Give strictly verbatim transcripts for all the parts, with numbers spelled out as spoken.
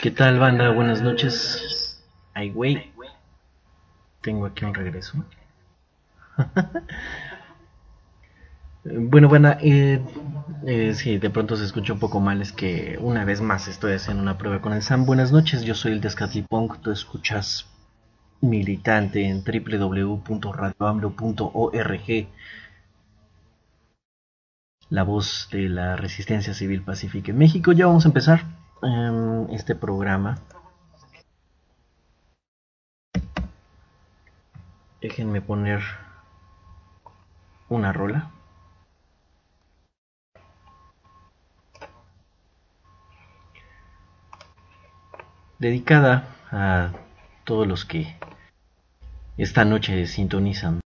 ¿Qué tal, banda? Buenas noches. Ay, güey. Tengo aquí un regreso. Bueno, banda, eh, eh, si de pronto se escucha un poco mal, es que una vez más estoy haciendo una prueba con el Sam. Buenas noches, yo soy el Descatlipunk. Tú escuchas Militante en w w w punto radio ambro punto org, la voz de la resistencia civil pacífica en México. Ya vamos a empezar um, este programa. Déjenme poner una rola dedicada a todos los que esta noche sintonizan.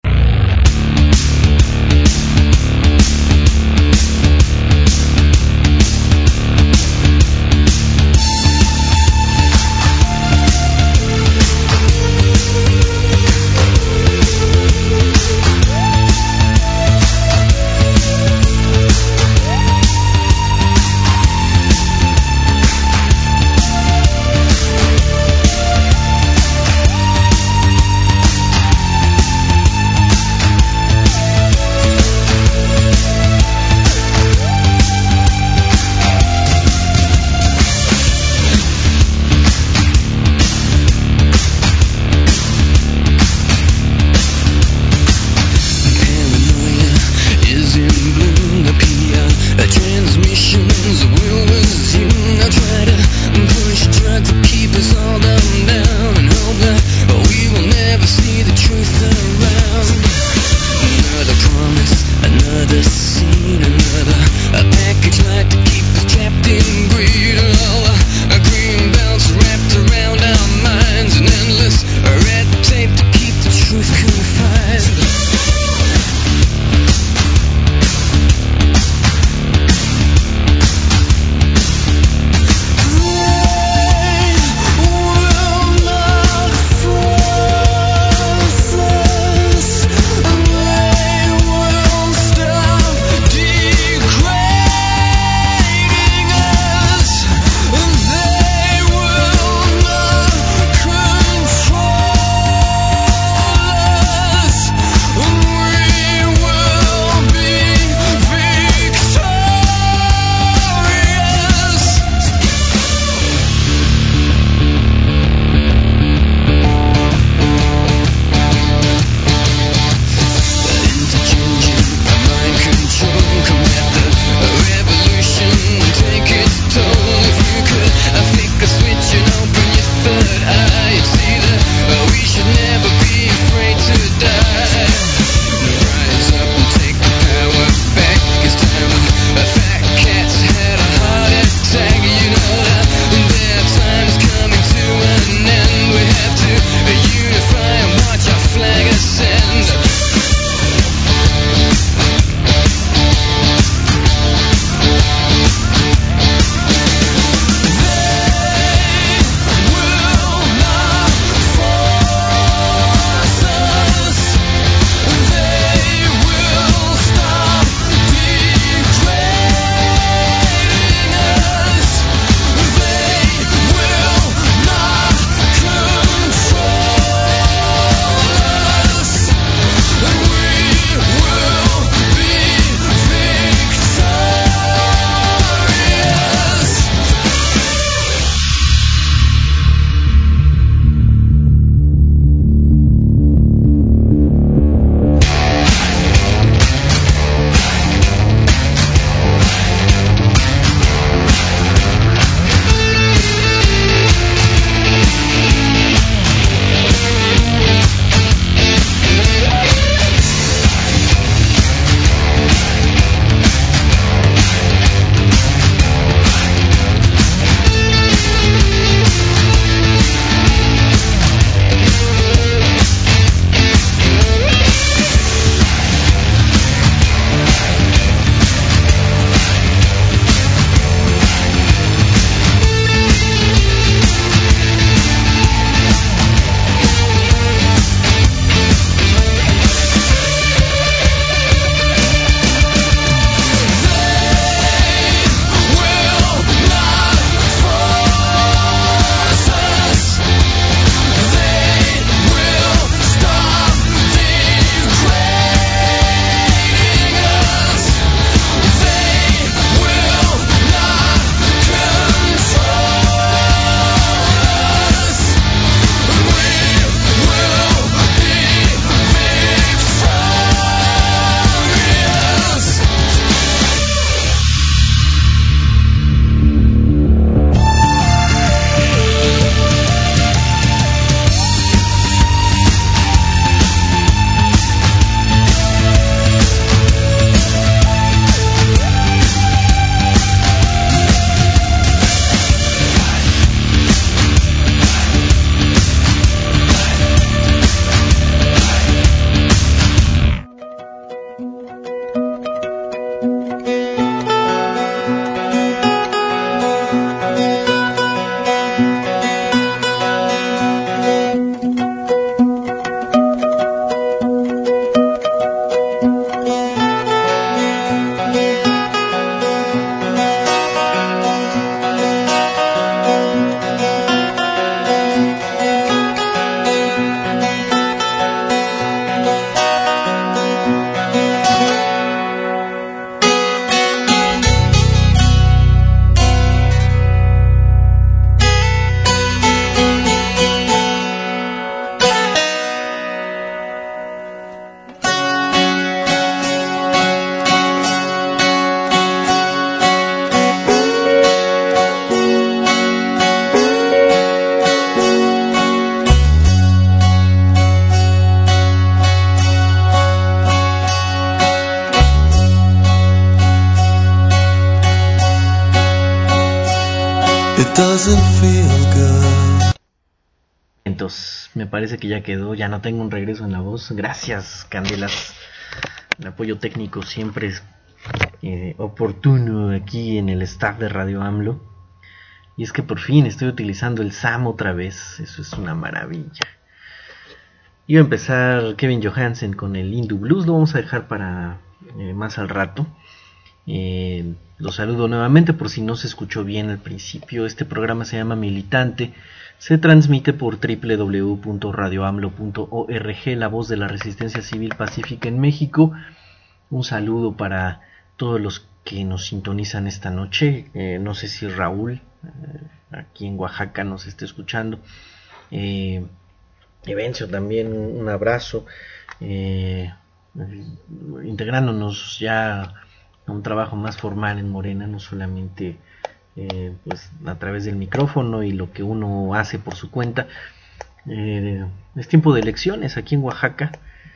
It doesn't feel good. Entonces, me parece que ya quedó, ya no tengo un regreso en la voz. Gracias, Candelas. El apoyo técnico siempre es eh, oportuno aquí en el staff de Radio AMLO. Y es que por fin estoy utilizando el SAM otra vez. Eso es una maravilla. Iba a empezar Kevin Johansen con el Hindu Blues. Lo vamos a dejar para eh, más al rato. Eh, los saludo nuevamente por si no se escuchó bien al principio. Este programa se llama Militante. Se transmite por doble u doble u doble u punto radio amlo punto org, la voz de la resistencia civil pacífica en México. Un saludo para todos los que nos sintonizan esta noche. Eh, no sé si Raúl, eh, aquí en Oaxaca, nos esté escuchando. Eh, Evencio también, un abrazo. Eh, integrándonos ya a un trabajo más formal en Morena, no solamente eh, pues a través del micrófono y lo que uno hace por su cuenta. Eh, es tiempo de elecciones aquí en Oaxaca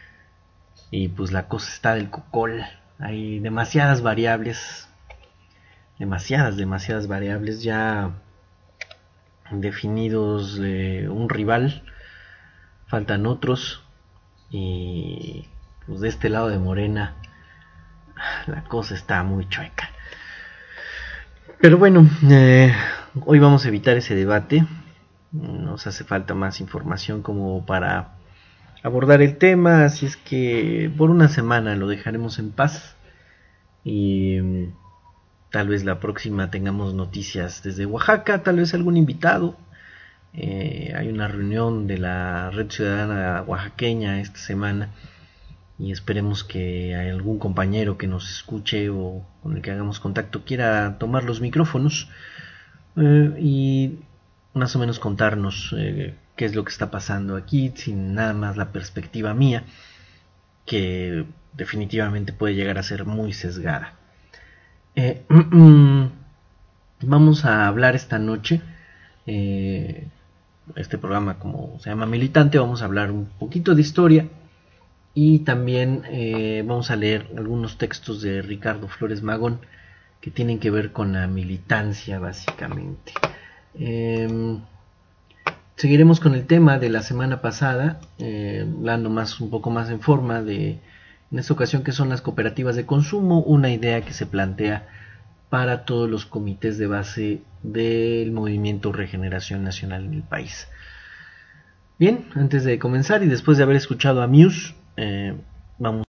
y pues la cosa está del cocol. Hay demasiadas variables, demasiadas, demasiadas variables ya definidos, eh, un rival, faltan otros y pues de este lado de Morena la cosa está muy chueca. Pero bueno, eh, hoy vamos a evitar ese debate. Nos hace falta más información como para abordar el tema, así es que por una semana lo dejaremos en paz y um, tal vez la próxima tengamos noticias desde Oaxaca, tal vez algún invitado. Eh, hay una reunión de la Red Ciudadana Oaxaqueña esta semana y esperemos que algún compañero que nos escuche o con el que hagamos contacto quiera tomar los micrófonos eh, y más o menos contarnos eh, qué es lo que está pasando aquí, sin nada más la perspectiva mía, que definitivamente puede llegar a ser muy sesgada. Eh, vamos a hablar esta noche, eh, este programa como se llama Militante, vamos a hablar un poquito de historia y también eh, vamos a leer algunos textos de Ricardo Flores Magón que tienen que ver con la militancia básicamente. Eh, seguiremos con el tema de la semana pasada, eh, hablando más un poco más en forma de, en esta ocasión, que son las cooperativas de consumo, una idea que se plantea para todos los comités de base del movimiento Regeneración Nacional en el país. Bien, antes de comenzar y después de haber escuchado a Muse, eh, vamos.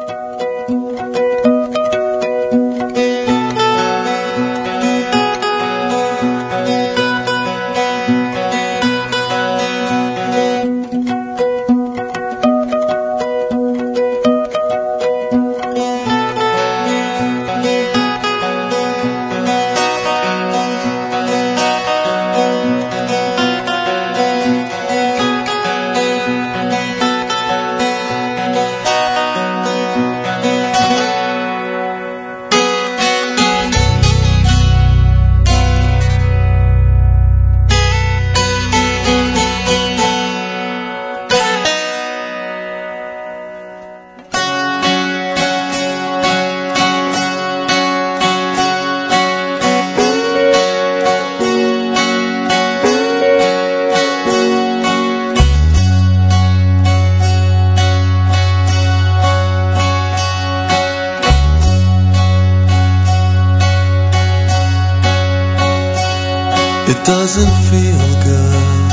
Doesn't feel good.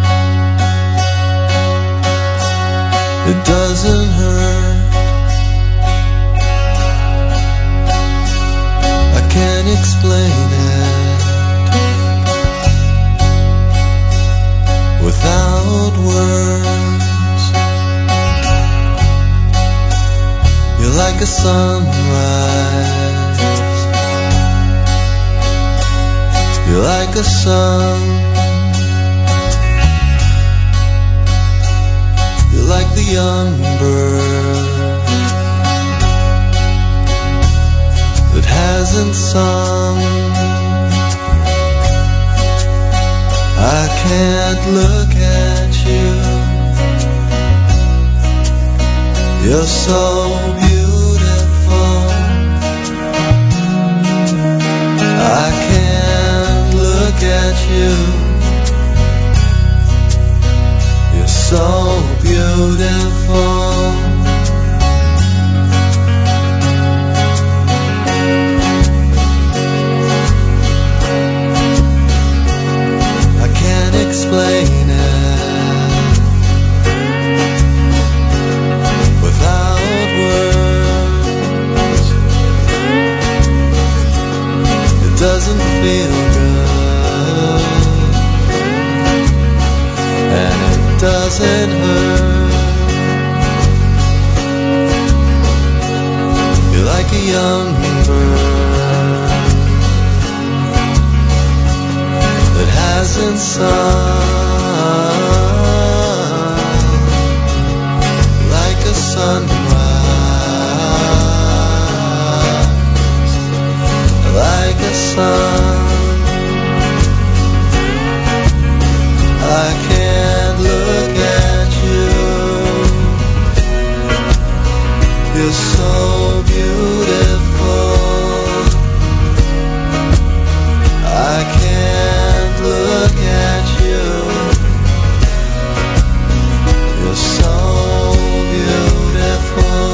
It doesn't hurt. I can't explain it without words. You're like a sunrise. You're like a sun. You're like the young bird that hasn't sung. I can't look at you. You're so beautiful. I can't look at you. You're so beautiful. I can't explain it without words. It doesn't feel good, and it doesn't hurt. You're like a young bird that hasn't sung, like a sunrise, like a sun. I can't look at you. You're so beautiful. I can't look at you. You're so beautiful.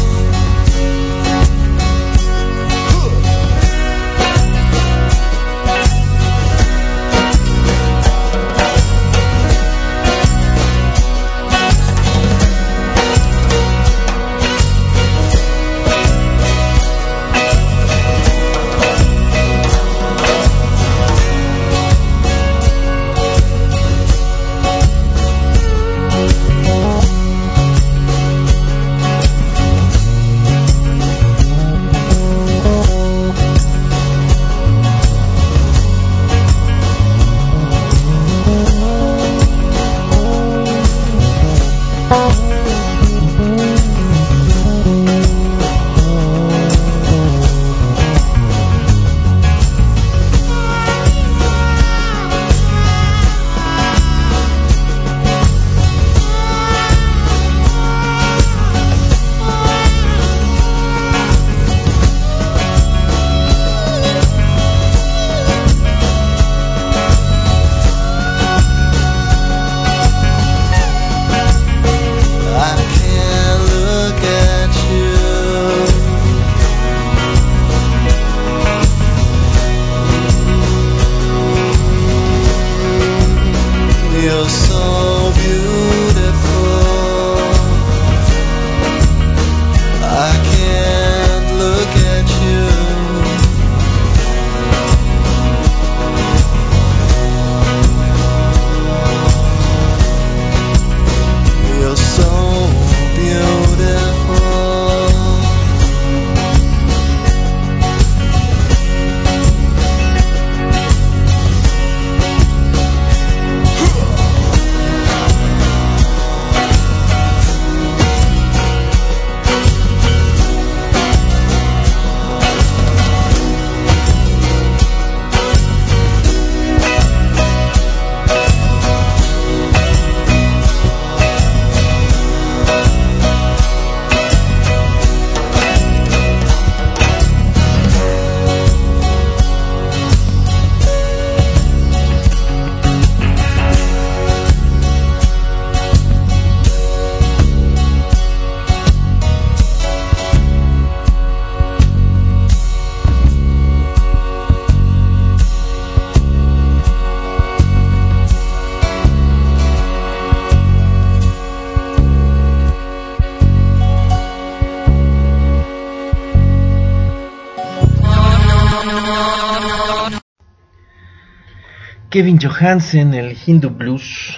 Kevin Johansen, el Hindu Blues,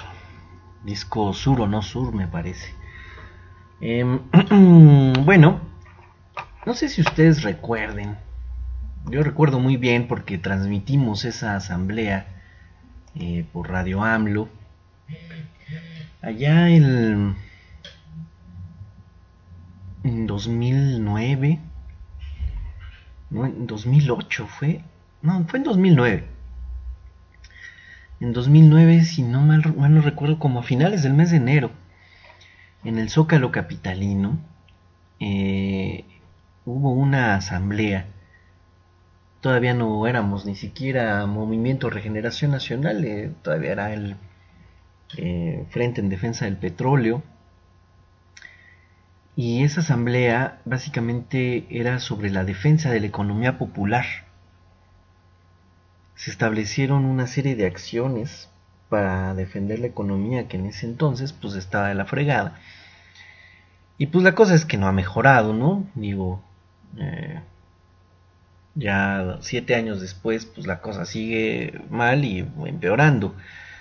disco Sur o No Sur me parece. Eh, bueno, no sé si ustedes recuerden, yo recuerdo muy bien porque transmitimos esa asamblea eh, por Radio AMLO, allá el, en dos mil nueve, no, en dos mil ocho fue, no, fue en dos mil nueve. En dos mil nueve, si no mal, mal no recuerdo, como a finales del mes de enero, en el Zócalo capitalino, eh, hubo una asamblea todavía no éramos ni siquiera Movimiento Regeneración Nacional, eh, todavía era el eh, Frente en Defensa del Petróleo. Y esa asamblea básicamente era sobre la defensa de la economía popular. Se establecieron una serie de acciones para defender la economía que en ese entonces pues estaba de la fregada. Y pues la cosa es que no ha mejorado, ¿no? Digo, eh, ya siete años después pues la cosa sigue mal y empeorando.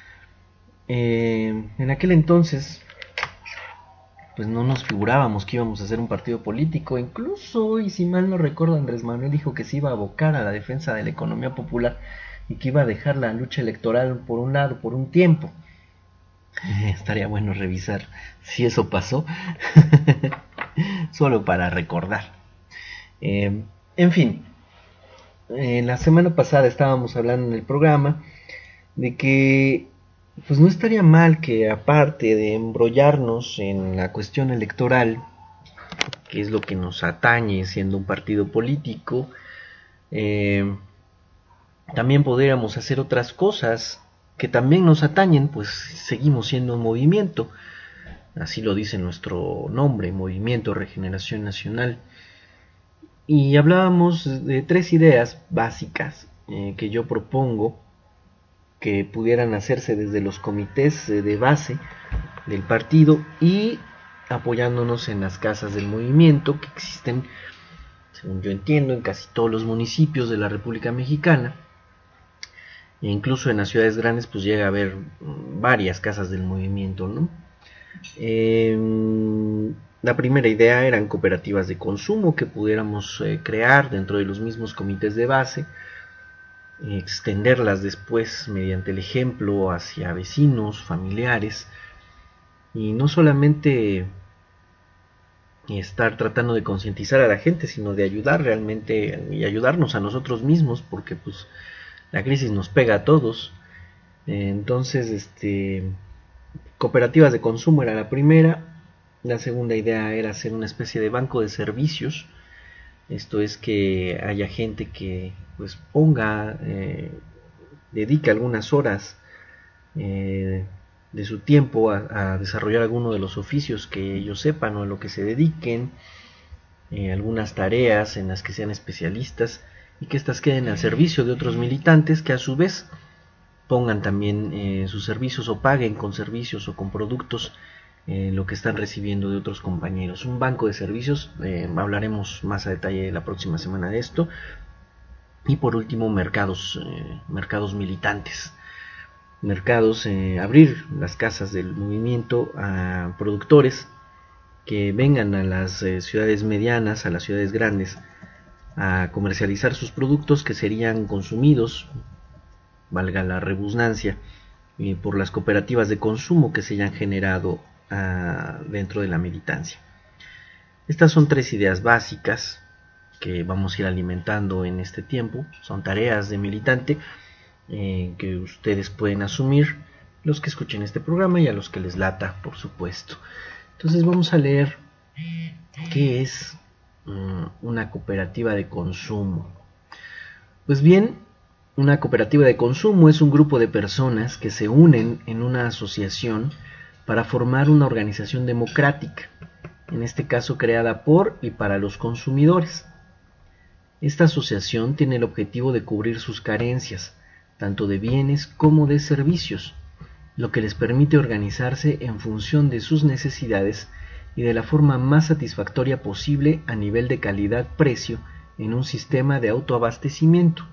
Eh, en aquel entonces pues no nos figurábamos que íbamos a hacer un partido político. Incluso, y si mal no recuerdo, Andrés Manuel dijo que se iba a abocar a la defensa de la economía popular y que iba a dejar la lucha electoral por un lado, por un tiempo. Eh, estaría bueno revisar si eso pasó, solo para recordar. Eh, en fin, eh, la semana pasada estábamos hablando en el programa de que pues no estaría mal que, aparte de embrollarnos en la cuestión electoral, que es lo que nos atañe siendo un partido político, eh, también pudiéramos hacer otras cosas que también nos atañen, pues seguimos siendo un movimiento, así lo dice nuestro nombre, Movimiento Regeneración Nacional. Y hablábamos de tres ideas básicas eh, que yo propongo que pudieran hacerse desde los comités de base del partido y apoyándonos en las casas del movimiento que existen, según yo entiendo, en casi todos los municipios de la República Mexicana. E incluso en las ciudades grandes pues llega a haber varias casas del movimiento, ¿no? Eh, la primera idea eran cooperativas de consumo que pudiéramos eh, crear dentro de los mismos comités de base, extenderlas después mediante el ejemplo hacia vecinos, familiares, y no solamente estar tratando de concientizar a la gente, sino de ayudar realmente y ayudarnos a nosotros mismos, porque pues la crisis nos pega a todos. Entonces, este, cooperativas de consumo era la primera. La segunda idea era hacer una especie de banco de servicios. Esto es que haya gente que pues ponga, eh, dedique algunas horas eh, de su tiempo a, a desarrollar alguno de los oficios que ellos sepan o a lo que se dediquen, eh, algunas tareas en las que sean especialistas y que éstas queden al servicio de otros militantes que a su vez pongan también eh, sus servicios o paguen con servicios o con productos Eh, lo que están recibiendo de otros compañeros. Un banco de servicios, eh, hablaremos más a detalle la próxima semana de esto. Y por último, mercados, eh, mercados militantes. Mercados, eh, abrir las casas del movimiento a productores que vengan a las eh, ciudades medianas, a las ciudades grandes, a comercializar sus productos que serían consumidos, valga la redundancia, eh, por las cooperativas de consumo que se hayan generado dentro de la militancia. Estas son tres ideas básicas que vamos a ir alimentando en este tiempo. Son tareas de militante eh, que ustedes pueden asumir, los que escuchen este programa y a los que les lata, por supuesto. Entonces vamos a leer qué es um, una cooperativa de consumo. Pues bien, una cooperativa de consumo es un grupo de personas que se unen en una asociación para formar una organización democrática, en este caso creada por y para los consumidores. Esta asociación tiene el objetivo de cubrir sus carencias, tanto de bienes como de servicios, lo que les permite organizarse en función de sus necesidades y de la forma más satisfactoria posible a nivel de calidad-precio en un sistema de autoabastecimiento.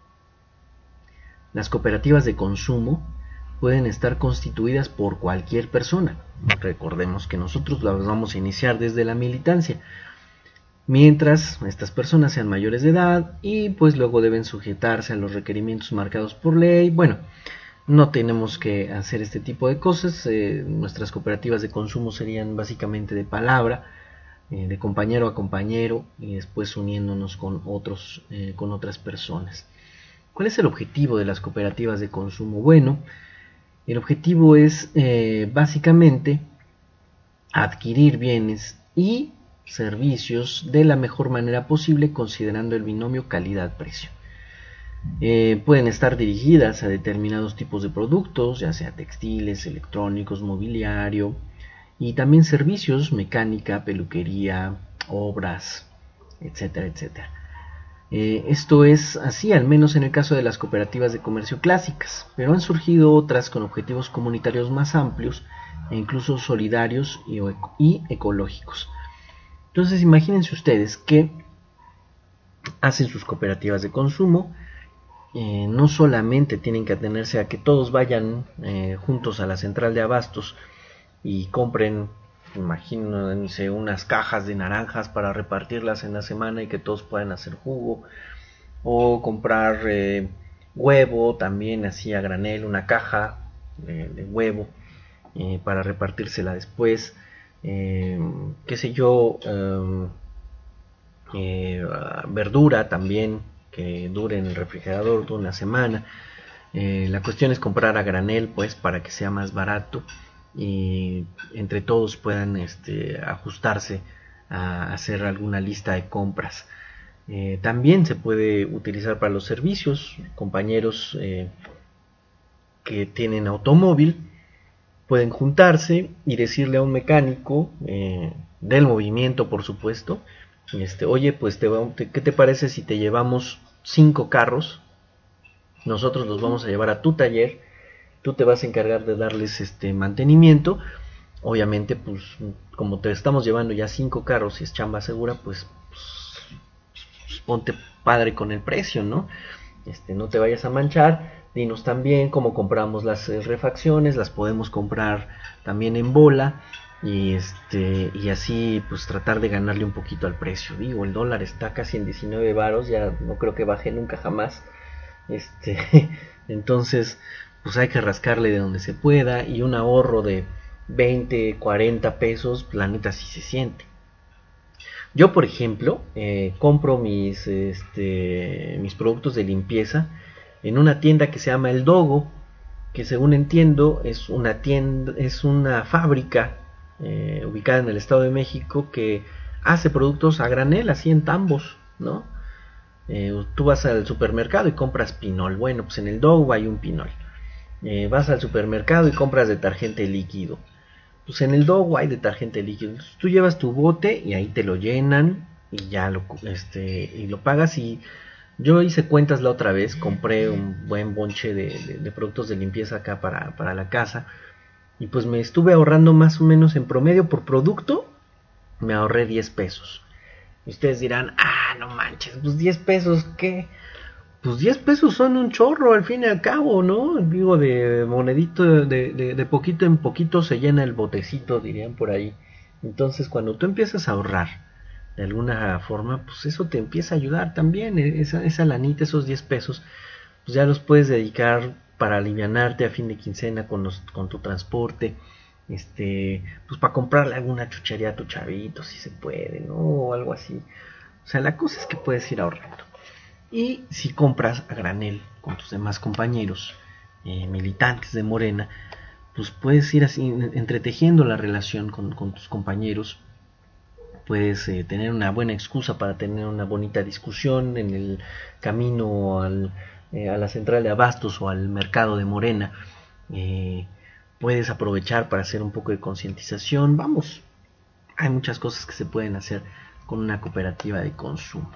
Las cooperativas de consumo pueden estar constituidas por cualquier persona. Recordemos que nosotros las vamos a iniciar desde la militancia, mientras estas personas sean mayores de edad y pues luego deben sujetarse a los requerimientos marcados por ley. Bueno, no tenemos que hacer este tipo de cosas. Eh, nuestras cooperativas de consumo serían básicamente de palabra, eh, de compañero a compañero y después uniéndonos con otros, eh, con otras personas. ¿Cuál es el objetivo de las cooperativas de consumo? Bueno, el objetivo es eh, básicamente adquirir bienes y servicios de la mejor manera posible considerando el binomio calidad-precio. Eh, pueden estar dirigidas a determinados tipos de productos, ya sea textiles, electrónicos, mobiliario, y también servicios, mecánica, peluquería, obras, etcétera, etcétera. Eh, esto es así, al menos en el caso de las cooperativas de comercio clásicas, pero han surgido otras con objetivos comunitarios más amplios e incluso solidarios y, y ecológicos. Entonces imagínense ustedes que hacen sus cooperativas de consumo, eh, no solamente tienen que atenerse a que todos vayan eh, juntos a la central de abastos y compren, imagínense, unas cajas de naranjas para repartirlas en la semana y que todos puedan hacer jugo, o comprar eh, huevo también así a granel, una caja de, de huevo eh, para repartírsela después, eh, qué sé yo, eh, eh, verdura también que dure en el refrigerador de una semana. Eh, la cuestión es comprar a granel, pues, para que sea más barato y entre todos puedan este, ajustarse a hacer alguna lista de compras. Eh, también se puede utilizar para los servicios, compañeros eh, que tienen automóvil pueden juntarse y decirle a un mecánico eh, del movimiento, por supuesto, este, oye, pues te va, te, ¿qué te parece si te llevamos cinco carros? Nosotros los vamos a llevar a tu taller, tú te vas a encargar de darles este mantenimiento. Obviamente, pues como te estamos llevando ya cinco carros y es chamba segura, pues, pues, pues ponte padre con el precio, ¿no? Este, no te vayas a manchar. Dinos también cómo compramos las eh, refacciones, las podemos comprar también en bola y este y así pues tratar de ganarle un poquito al precio. Digo, el dólar está casi en diecinueve varos, ya no creo que baje nunca jamás. Este, entonces, pues hay que rascarle de donde se pueda y un ahorro de veinte, cuarenta pesos, la neta sí se siente. Yo, por ejemplo, eh, compro mis, este, mis productos de limpieza en una tienda que se llama El Dogo, que según entiendo es una tienda, es una fábrica eh, ubicada en el Estado de México que hace productos a granel, así en tambos, ¿no? Eh, tú vas al supermercado y compras pinol. Bueno, pues en El Dogo hay un pinol. Eh, vas al supermercado y compras detergente líquido. Pues en El Dogo hay detergente líquido. Entonces, tú llevas tu bote y ahí te lo llenan y ya lo, este, y lo pagas. Y yo hice cuentas la otra vez, compré un buen bonche de, de, de productos de limpieza acá para, para la casa. Y pues me estuve ahorrando más o menos en promedio por producto, me ahorré diez pesos. Y ustedes dirán, ah, no manches, pues diez pesos, ¿qué? Pues diez pesos son un chorro al fin y al cabo, ¿no? Digo, de monedito, de, de, de poquito en poquito se llena el botecito, dirían por ahí. Entonces, cuando tú empiezas a ahorrar de alguna forma, pues eso te empieza a ayudar también. Esa, esa lanita, esos diez pesos, pues ya los puedes dedicar para alivianarte a fin de quincena con, los, con tu transporte. Este, pues para comprarle alguna chuchería a tu chavito, si se puede, ¿no? O algo así. O sea, la cosa es que puedes ir ahorrando. Y si compras a granel con tus demás compañeros eh, militantes de Morena, pues puedes ir así entretejiendo la relación con, con tus compañeros. Puedes eh, tener una buena excusa para tener una bonita discusión en el camino al, eh, a la central de abastos o al mercado de Morena. Eh, puedes aprovechar para hacer un poco de concientización. Vamos, hay muchas cosas que se pueden hacer con una cooperativa de consumo.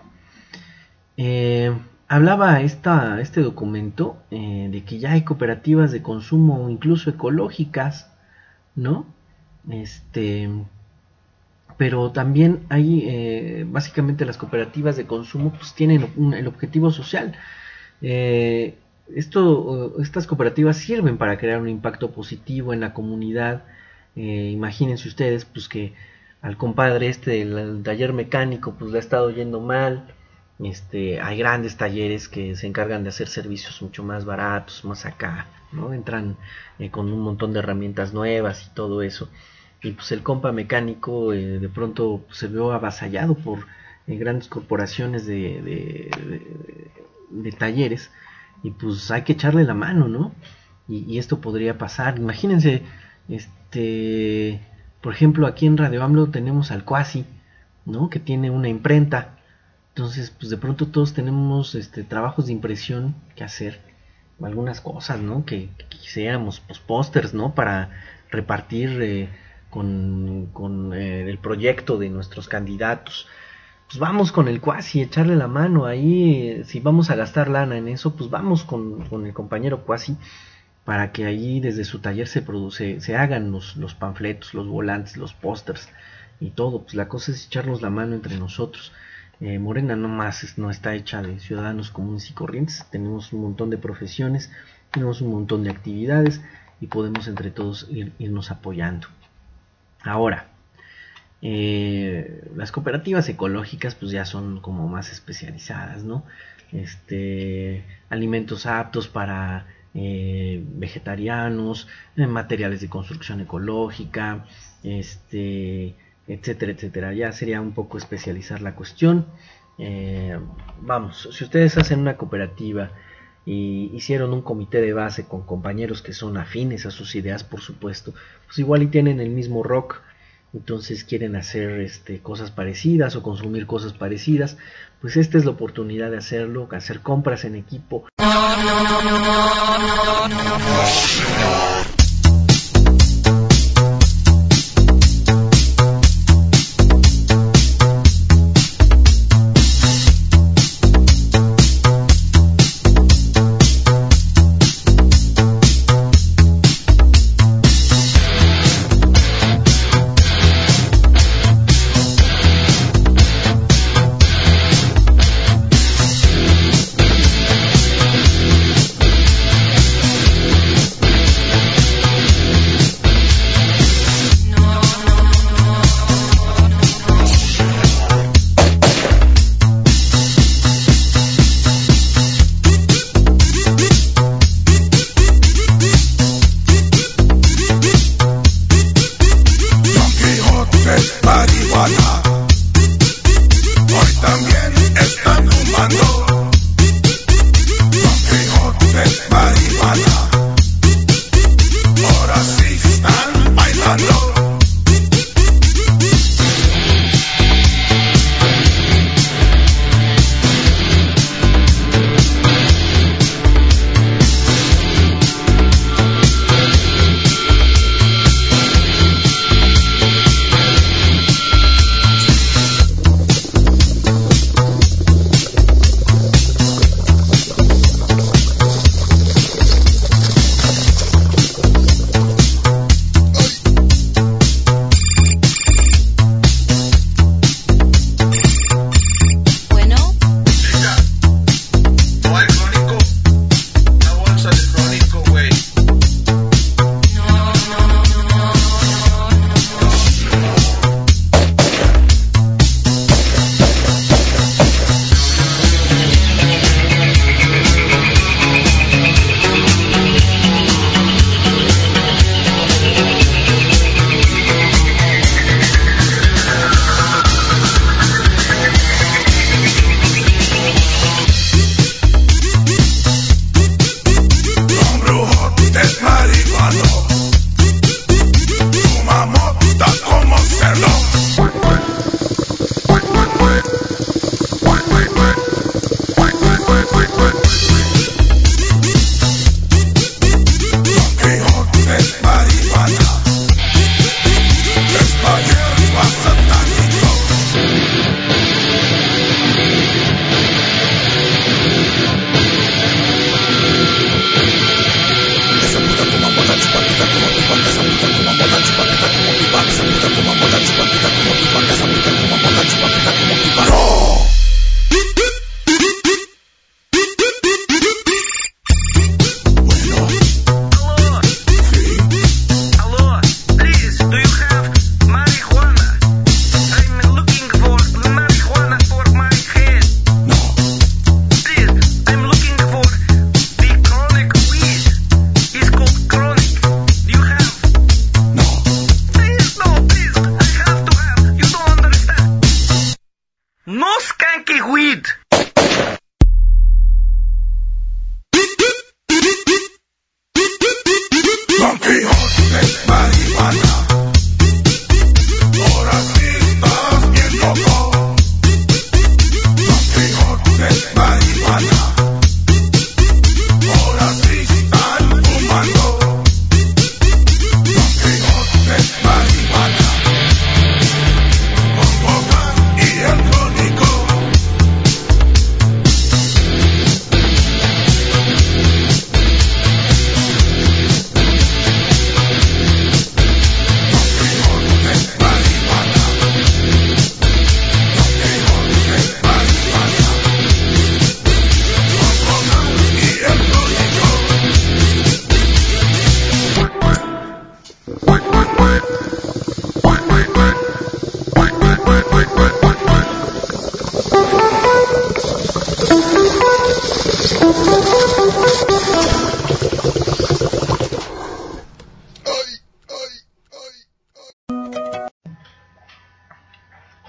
Eh, hablaba esta, este documento eh, de que ya hay cooperativas de consumo incluso ecológicas, ¿no? Este, pero también hay, eh, básicamente las cooperativas de consumo pues tienen un, el objetivo social. Eh, esto, estas cooperativas sirven para crear un impacto positivo en la comunidad. Eh, imagínense ustedes pues que al compadre este del taller mecánico pues le ha estado yendo mal. Este, hay grandes talleres que se encargan de hacer servicios mucho más baratos, más acá, ¿no? Entran eh, con un montón de herramientas nuevas y todo eso. Y pues el compa mecánico eh, de pronto pues, se vio avasallado por eh, grandes corporaciones de, de, de, de talleres. Y pues hay que echarle la mano, ¿no? Y, y esto podría pasar. Imagínense, este, por ejemplo, aquí en Radio AMLO tenemos al Cuasi, ¿no? Que tiene una imprenta. Entonces, pues de pronto todos tenemos este trabajos de impresión que hacer, algunas cosas, ¿no? Que, que quisiéramos, pues pósters, ¿no? Para repartir eh, con, con eh, el proyecto de nuestros candidatos. Pues vamos con el Cuasi, echarle la mano ahí. Eh, si vamos a gastar lana en eso, pues vamos con, con el compañero Cuasi, para que ahí desde su taller se produce, se hagan los, los panfletos, los volantes, los pósters y todo. Pues la cosa es echarnos la mano entre nosotros. Eh, Morena no más es, no está hecha de ciudadanos comunes y corrientes. Tenemos un montón de profesiones, tenemos un montón de actividades y podemos entre todos ir, irnos apoyando. Ahora, eh, las cooperativas ecológicas pues ya son como más especializadas, ¿no? Este, alimentos aptos para eh, vegetarianos, eh, materiales de construcción ecológica, este... etcétera, etcétera. Ya sería un poco especializar la cuestión. Eh, vamos, si ustedes hacen una cooperativa y hicieron un comité de base con compañeros que son afines a sus ideas, por supuesto, pues igual y tienen el mismo rock, entonces quieren hacer este, cosas parecidas o consumir cosas parecidas, pues esta es la oportunidad de hacerlo, hacer compras en equipo.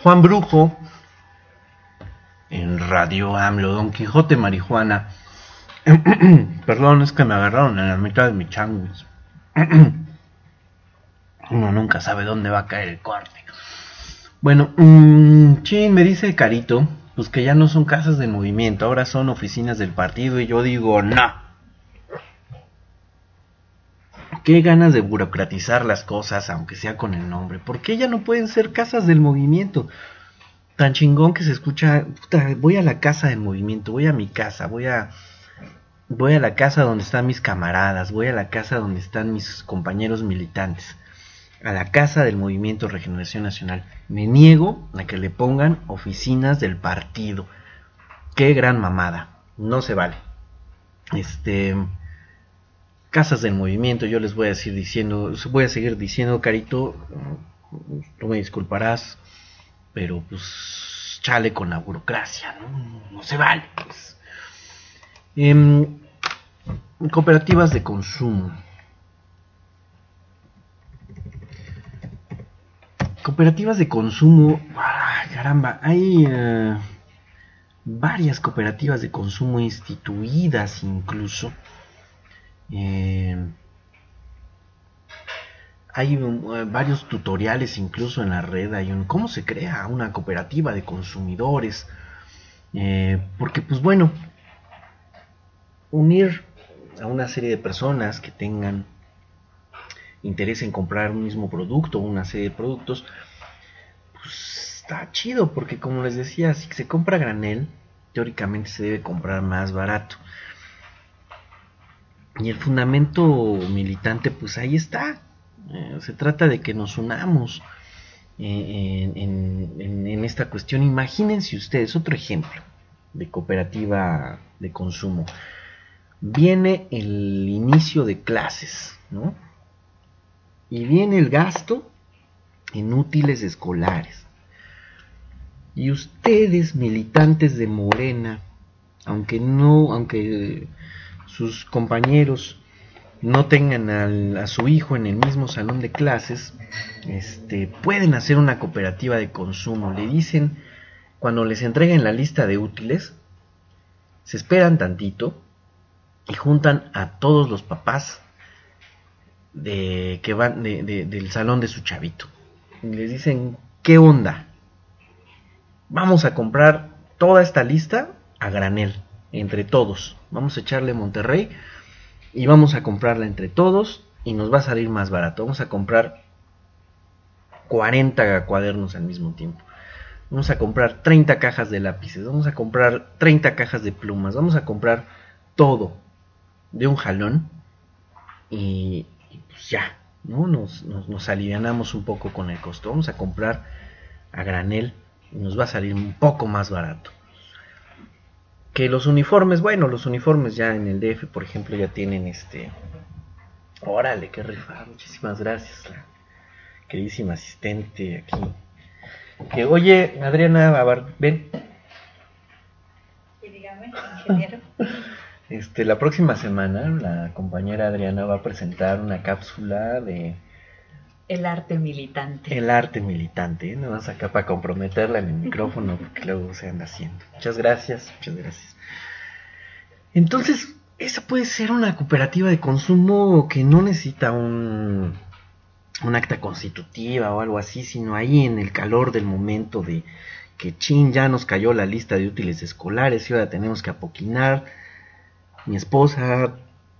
Juan Brujo en Radio AMLO, Don Quijote Marihuana. Perdón, es que me agarraron en la mitad de mi changuis. Uno nunca sabe dónde va a caer el corte. Bueno, mmm, chin, me dice Carito, pues que ya no son casas de movimiento, ahora son oficinas del partido, y yo digo, no. Qué ganas de burocratizar las cosas, aunque sea con el nombre. ¿Por qué ya no pueden ser casas del movimiento? Tan chingón que se escucha, puta, voy a la casa del movimiento, voy a mi casa, voy a... Voy a la casa donde están mis camaradas, voy a la casa donde están mis compañeros militantes, a la casa del Movimiento Regeneración Nacional. Me niego a que le pongan oficinas del partido. Qué gran mamada, no se vale. Este, casas del movimiento, yo les voy a decir diciendo, voy a seguir diciendo, Carito, tú me disculparás, pero pues chale con la burocracia, no, no se vale, pues. Eh, cooperativas de consumo. Cooperativas de consumo. Ah, caramba, hay uh, varias cooperativas de consumo instituidas incluso. Eh, hay uh, varios tutoriales incluso en la red. Hay un cómo se crea una cooperativa de consumidores. Eh, porque pues bueno, unir a una serie de personas que tengan interés en comprar un mismo producto o una serie de productos, pues está chido, porque como les decía, si se compra a granel, teóricamente se debe comprar más barato. Y el fundamento militante, pues ahí está. Eh, se trata de que nos unamos eh, en, en, en, en esta cuestión. Imagínense ustedes, otro ejemplo de cooperativa de consumo. Viene el inicio de clases, ¿no? Y viene el gasto en útiles escolares. Y ustedes, militantes de Morena, aunque no, aunque sus compañeros no tengan al, a su hijo en el mismo salón de clases, este, pueden hacer una cooperativa de consumo. Le dicen, cuando les entreguen la lista de útiles, se esperan tantito y juntan a todos los papás de que van de, de, del salón de su chavito. Y les dicen, ¿qué onda? Vamos a comprar toda esta lista a granel, entre todos. Vamos a echarle Monterrey y vamos a comprarla entre todos y nos va a salir más barato. Vamos a comprar cuarenta cuadernos al mismo tiempo. Vamos a comprar treinta cajas de lápices. Vamos a comprar treinta cajas de plumas. Vamos a comprar todo de un jalón y, y pues ya, ¿no? Nos, nos, nos alivianamos un poco con el costo. Vamos a comprar a granel y nos va a salir un poco más barato. Que los uniformes, bueno, los uniformes ya en el D F, por ejemplo, ya tienen este... Órale, qué rifa, muchísimas gracias, la queridísima asistente aquí. Que, oye, Adriana, a ver, ven. Sí, dígame, ingeniero. Este, la próxima semana la compañera Adriana va a presentar una cápsula de el arte militante. El arte militante, ¿eh? No vas acá para comprometerla en el micrófono porque luego se anda haciendo. Muchas gracias, muchas gracias. Entonces, esa puede ser una cooperativa de consumo que no necesita un, un acta constitutiva o algo así, sino ahí en el calor del momento de que chin, ya nos cayó la lista de útiles escolares y ahora tenemos que apoquinar. Mi esposa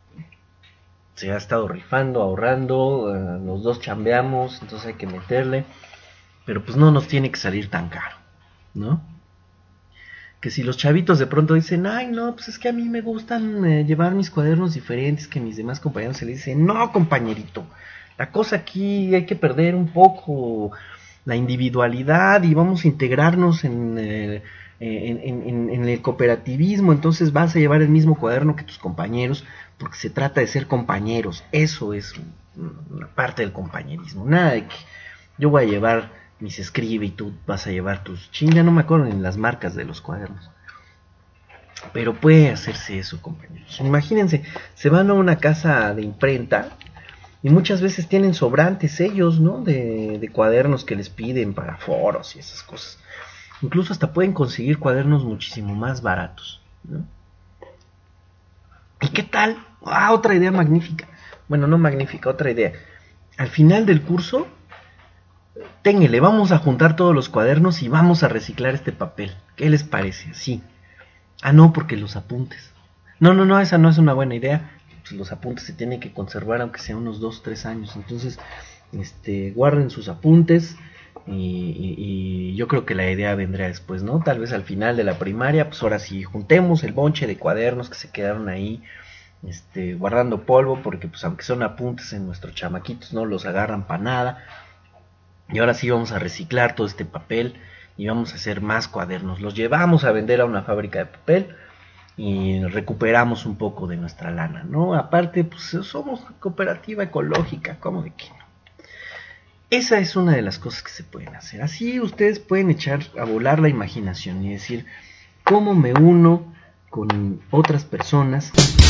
se ha estado rifando, ahorrando, uh, los dos chambeamos, entonces hay que meterle, pero pues no nos tiene que salir tan caro, ¿no? Que si los chavitos de pronto dicen, ay no, pues es que a mí me gustan eh, llevar mis cuadernos diferentes que mis demás compañeros, se le dice, no compañerito, la cosa aquí hay que perder un poco la individualidad y vamos a integrarnos en... Eh, En, en, en el cooperativismo, entonces vas a llevar el mismo cuaderno que tus compañeros, porque se trata de ser compañeros. Eso es una parte del compañerismo. Nada de que yo voy a llevar mis escribe y tú vas a llevar tus... Chinga, no me acuerdo en las marcas de los cuadernos. Pero puede hacerse eso, compañeros. Imagínense, se van a una casa de imprenta Y muchas veces tienen sobrantes ellos, ¿no? De, de cuadernos que les piden para foros y esas cosas. Incluso hasta pueden conseguir cuadernos muchísimo más baratos, ¿no? ¿Y qué tal? Ah, otra idea magnífica. Bueno, no magnífica, otra idea. Al final del curso, ténganle, vamos a juntar todos los cuadernos y vamos a reciclar este papel. ¿Qué les parece? Sí. Ah, no, porque los apuntes. No, no, no, esa no es una buena idea. Pues los apuntes se tienen que conservar aunque sea unos dos, tres años. Entonces, este, guarden sus apuntes y, y, y yo creo que la idea vendrá después, ¿no? Tal vez al final de la primaria, pues ahora sí, juntemos el bonche de cuadernos que se quedaron ahí, este, guardando polvo, porque pues aunque son apuntes en nuestros chamaquitos, no los agarran para nada. Y ahora sí vamos a reciclar todo este papel y vamos a hacer más cuadernos. Los llevamos a vender a una fábrica de papel y recuperamos un poco de nuestra lana, ¿no? Aparte, pues somos cooperativa ecológica, ¿cómo de qué no? Esa es una de las cosas que se pueden hacer. Así ustedes pueden echar a volar la imaginación y decir, ¿cómo me uno con otras personas?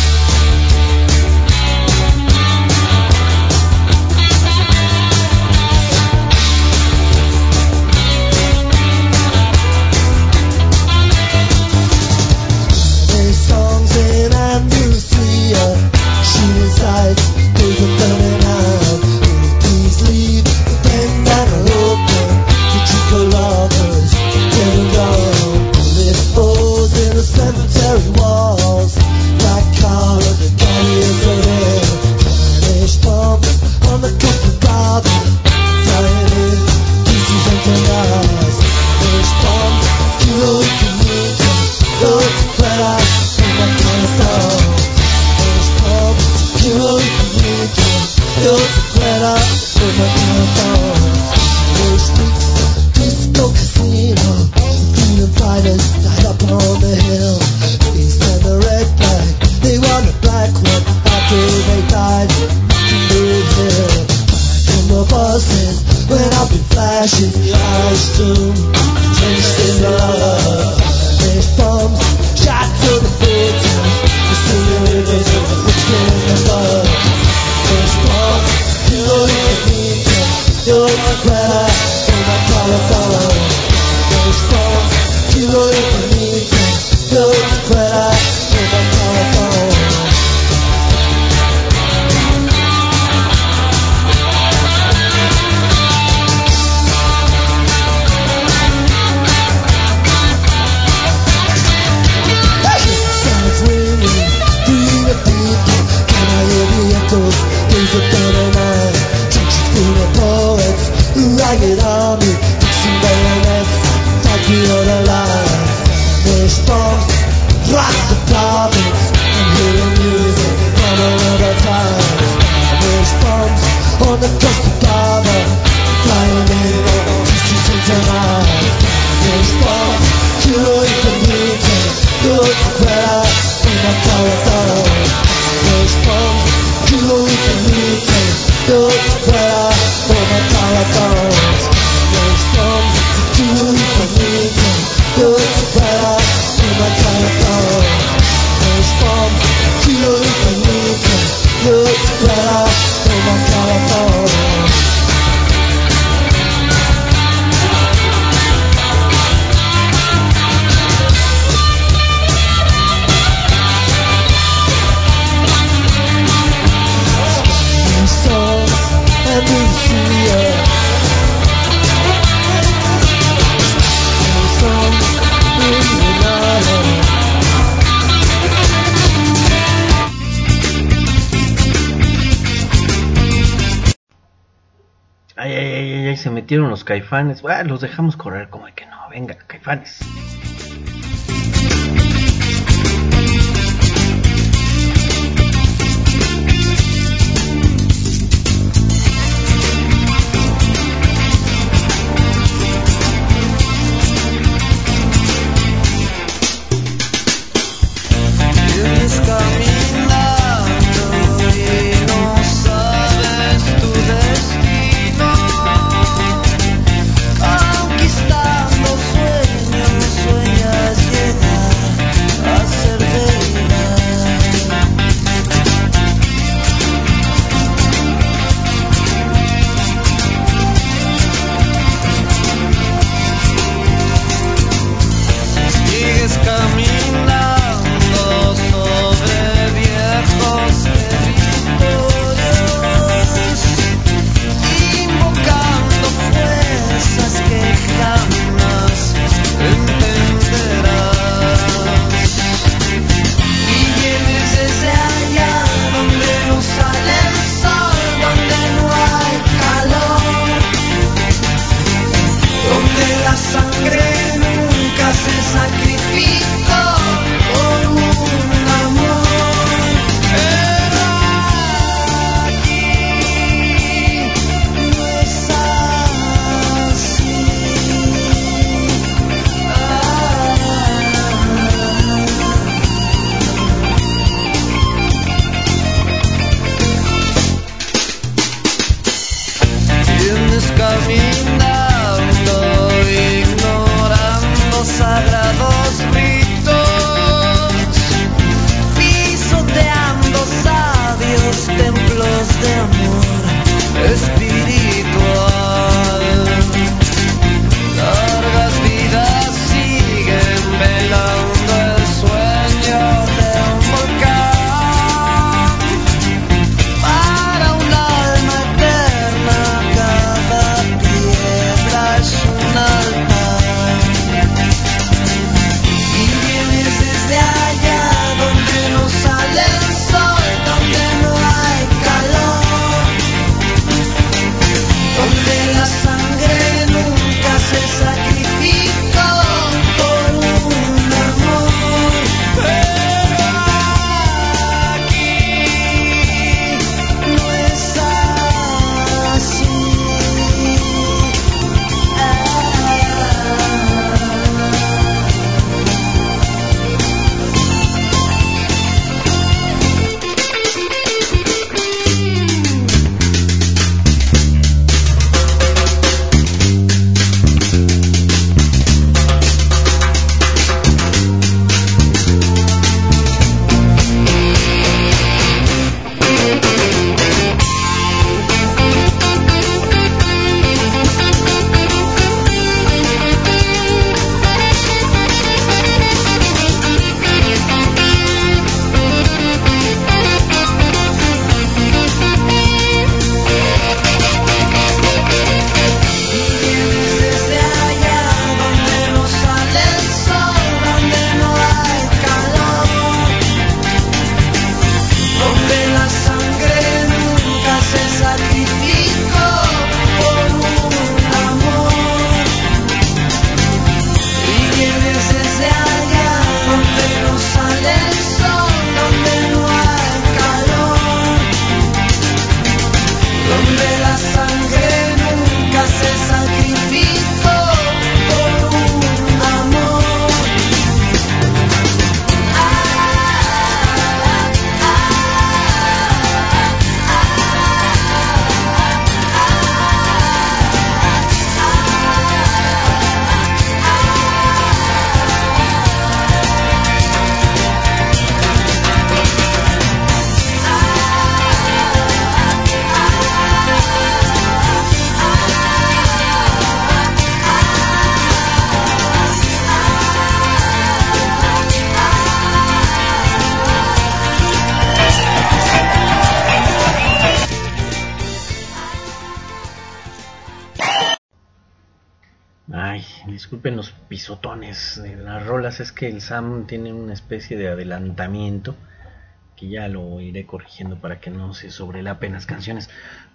Se metieron los Caifanes. Bueno, los dejamos correr, como de que no, venga, Caifanes. Conquistando sueños, sueñas llegar. disculpen los pisotones de las rolas, es que el Sam tiene una especie de adelantamiento que ya lo iré corrigiendo para que no se sobrelapen las canciones.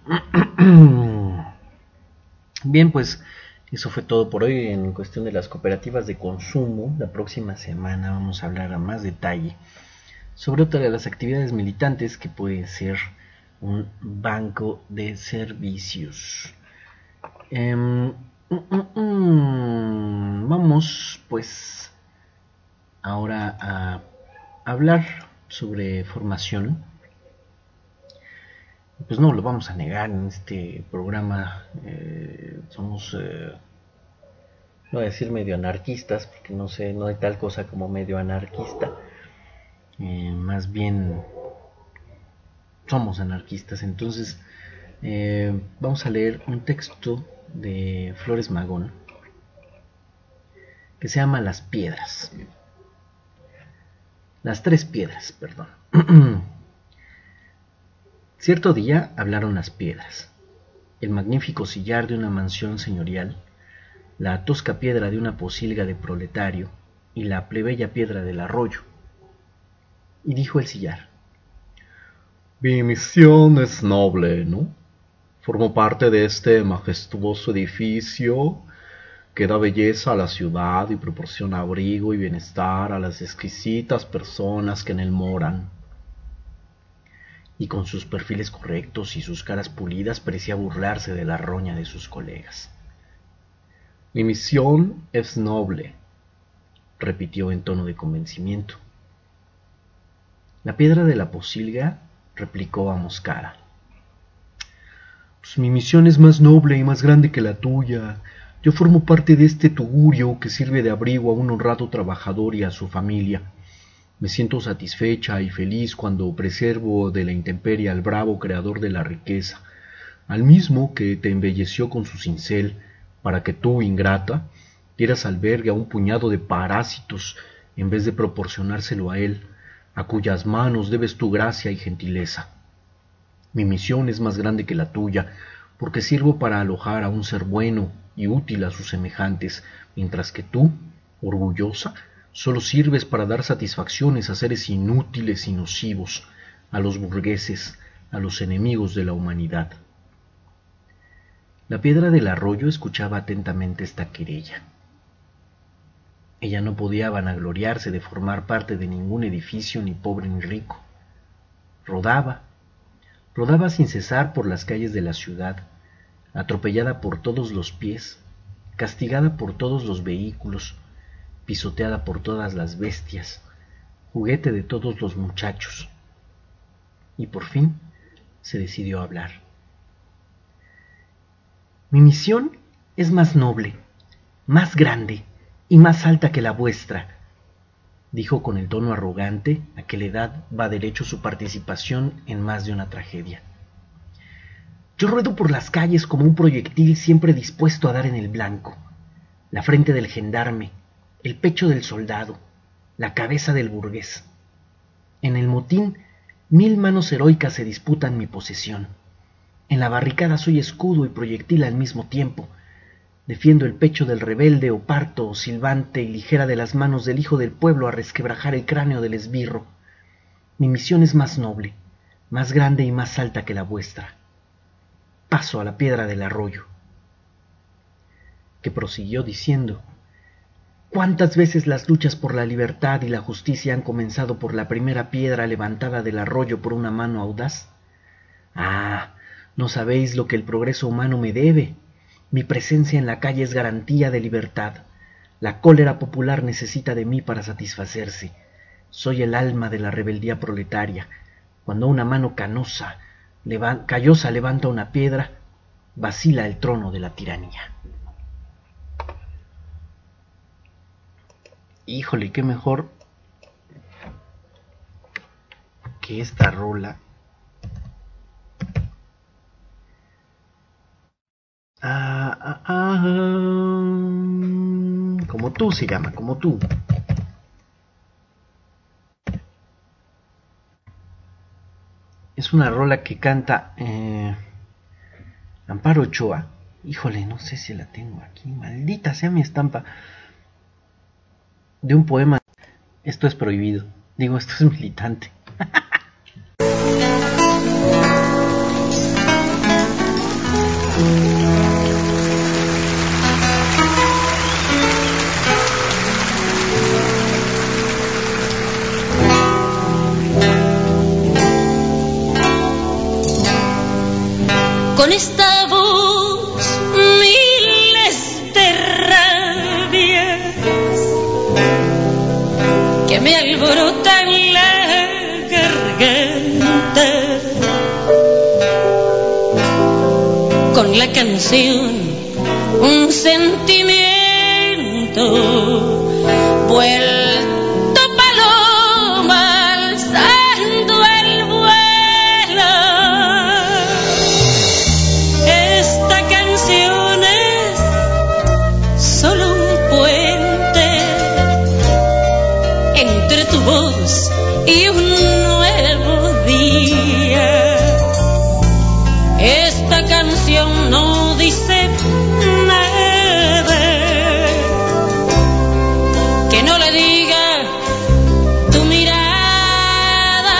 Bien, pues eso fue todo por hoy en cuestión de las cooperativas de consumo. La próxima semana vamos a hablar a más detalle sobre otra de las actividades militantes, que puede ser un banco de servicios. Eh, mm, mm, mm, vamos pues ahora a hablar sobre formación. Pues no lo vamos a negar, en este programa eh, somos, eh, no voy a decir medio anarquistas, porque no sé, no hay tal cosa como medio anarquista, eh, más bien somos anarquistas. Entonces eh, vamos a leer un texto de Flores Magón que se llama Las Piedras, las tres piedras, perdón. Cierto día hablaron las piedras, el magnífico sillar de una mansión señorial, la tosca piedra de una posilga de proletario y la plebeya piedra del arroyo. Y dijo el sillar: Mi misión es noble, ¿no? Formo parte de este majestuoso edificio que da belleza a la ciudad y proporciona abrigo y bienestar a las exquisitas personas que en él moran. Y con sus perfiles correctos y sus caras pulidas parecía burlarse de la roña de sus colegas. Mi misión es noble, repitió en tono de convencimiento. La piedra de la posilga replicó a Moscara: Pues mi misión es más noble y más grande que la tuya. Yo formo parte de este tugurio que sirve de abrigo a un honrado trabajador y a su familia. Me siento satisfecha y feliz cuando preservo de la intemperie al bravo creador de la riqueza, al mismo que te embelleció con su cincel, para que tú, ingrata, dieras albergue a un puñado de parásitos en vez de proporcionárselo a él, a cuyas manos debes tu gracia y gentileza. Mi misión es más grande que la tuya, porque sirvo para alojar a un ser bueno y útil a sus semejantes, mientras que tú, orgullosa, solo sirves para dar satisfacciones a seres inútiles y nocivos, a los burgueses, a los enemigos de la humanidad. La piedra del arroyo escuchaba atentamente esta querella. Ella no podía vanagloriarse de formar parte de ningún edificio, ni pobre ni rico. Rodaba, rodaba sin cesar por las calles de la ciudad, atropellada por todos los pies, castigada por todos los vehículos, pisoteada por todas las bestias, juguete de todos los muchachos. Y por fin se decidió a hablar. Mi misión es más noble, más grande y más alta que la vuestra, dijo con el tono arrogante a que la edad va derecho su participación en más de una tragedia. Yo ruedo por las calles como un proyectil siempre dispuesto a dar en el blanco, la frente del gendarme, el pecho del soldado, la cabeza del burgués. En el motín, mil manos heroicas se disputan mi posesión. En la barricada soy escudo y proyectil al mismo tiempo. Defiendo el pecho del rebelde o parto silbante y ligera de las manos del hijo del pueblo a resquebrajar el cráneo del esbirro. Mi misión es más noble, más grande y más alta que la vuestra. Paso a la piedra del arroyo. Que prosiguió diciendo: ¿Cuántas veces las luchas por la libertad y la justicia han comenzado por la primera piedra levantada del arroyo por una mano audaz? Ah, no sabéis lo que el progreso humano me debe. Mi presencia en la calle es garantía de libertad. La cólera popular necesita de mí para satisfacerse. Soy el alma de la rebeldía proletaria. Cuando una mano canosa, leva- callosa levanta una piedra, vacila el trono de la tiranía. Híjole, qué mejor que esta rola. Ah, ah, ah, como tú se llama, como tú. Es una rola que canta eh, Amparo Ochoa, Híjole, no sé si la tengo aquí. Maldita sea mi estampa. De un poema. Esto es prohibido. Digo, esto es militante. Con esta voz miles de rabias que me alborotan la garganta, con la canción un sentimiento vuelto paloma alzando el vuelo. Esta canción es solo un puente entre tu voz y un nuevo día. Esta canción no dice nada que no le diga tu mirada.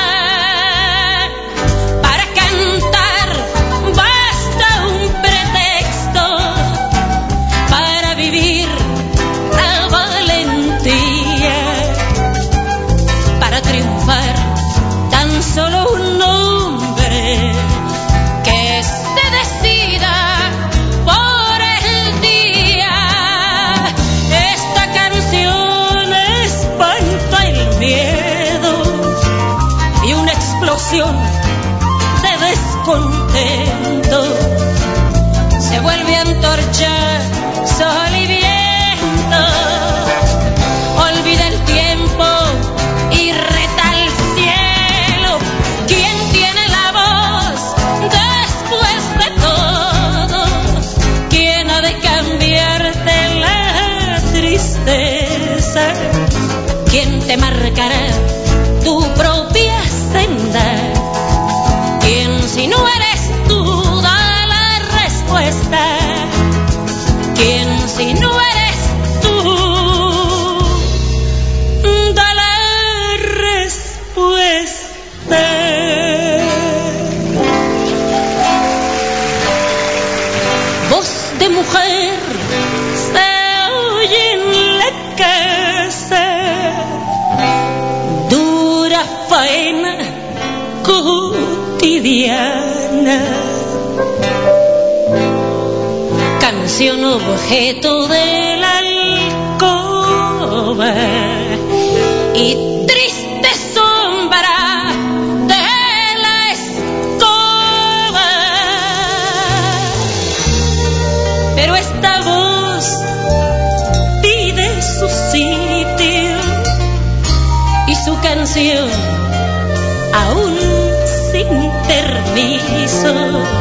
Para cantar basta un pretexto para vivir la valentía, para triunfar tan solo un hombre que se decida por el día. Esta canción espanta el miedo y una explosión de descontento se vuelve antorcha, sol y viento. Olvida el tiempo y reta al cielo. ¿Quién tiene la voz después de todo? ¿Quién ha de cambiarte la tristeza? ¿Quién te marcará tu propia senda? ¿Quién, si no eres tú, da la respuesta? ¿Quién, si no eres tú, da la respuesta? Voz de mujer se oye en la casa, dura faena cotidiana, canción objeto de la alcoba y triste sombra de la escoba. Pero esta voz pide su sitio y su canción aún sin permiso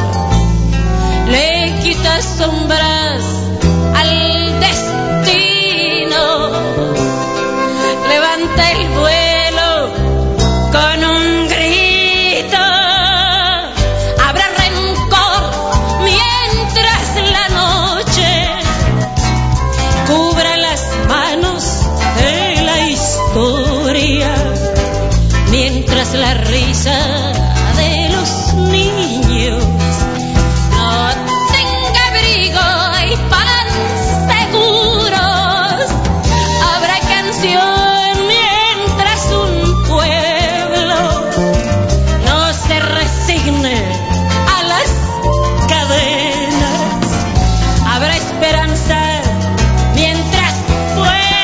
le quita sombras al destino, levanta el vuelo con un grito, habrá rencor mientras la noche cubra las manos de la historia, mientras la risa de los niños no tenga abrigo y pan seguros. Habrá canción mientras un pueblo no se resigne a las cadenas. Habrá esperanza mientras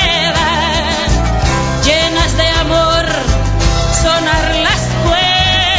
puedan, llenas de amor, sonar las cuerdas.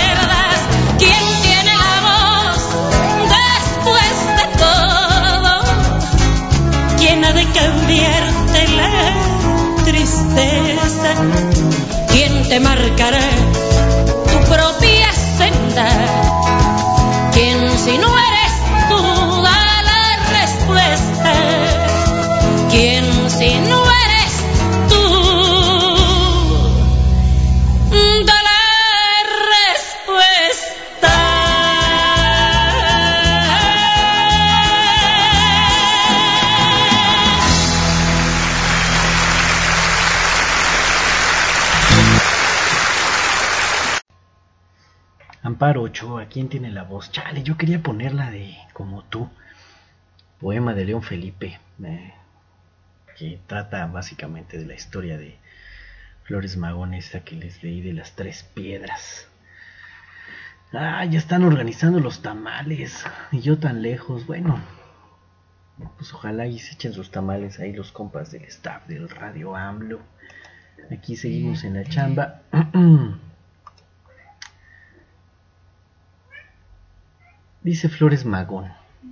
Amparo Ochoa, ¿quién tiene la voz? Chale, yo quería ponerla de Como tú, poema de León Felipe, eh, que trata básicamente de la historia de Flores Magón, esta que les leí de las tres piedras. Ah, ya están organizando los tamales, y yo tan lejos. Bueno, pues ojalá y se echen sus tamales ahí los compas del staff del Radio AMLO. Aquí seguimos en la chamba. Dice Flores Magón: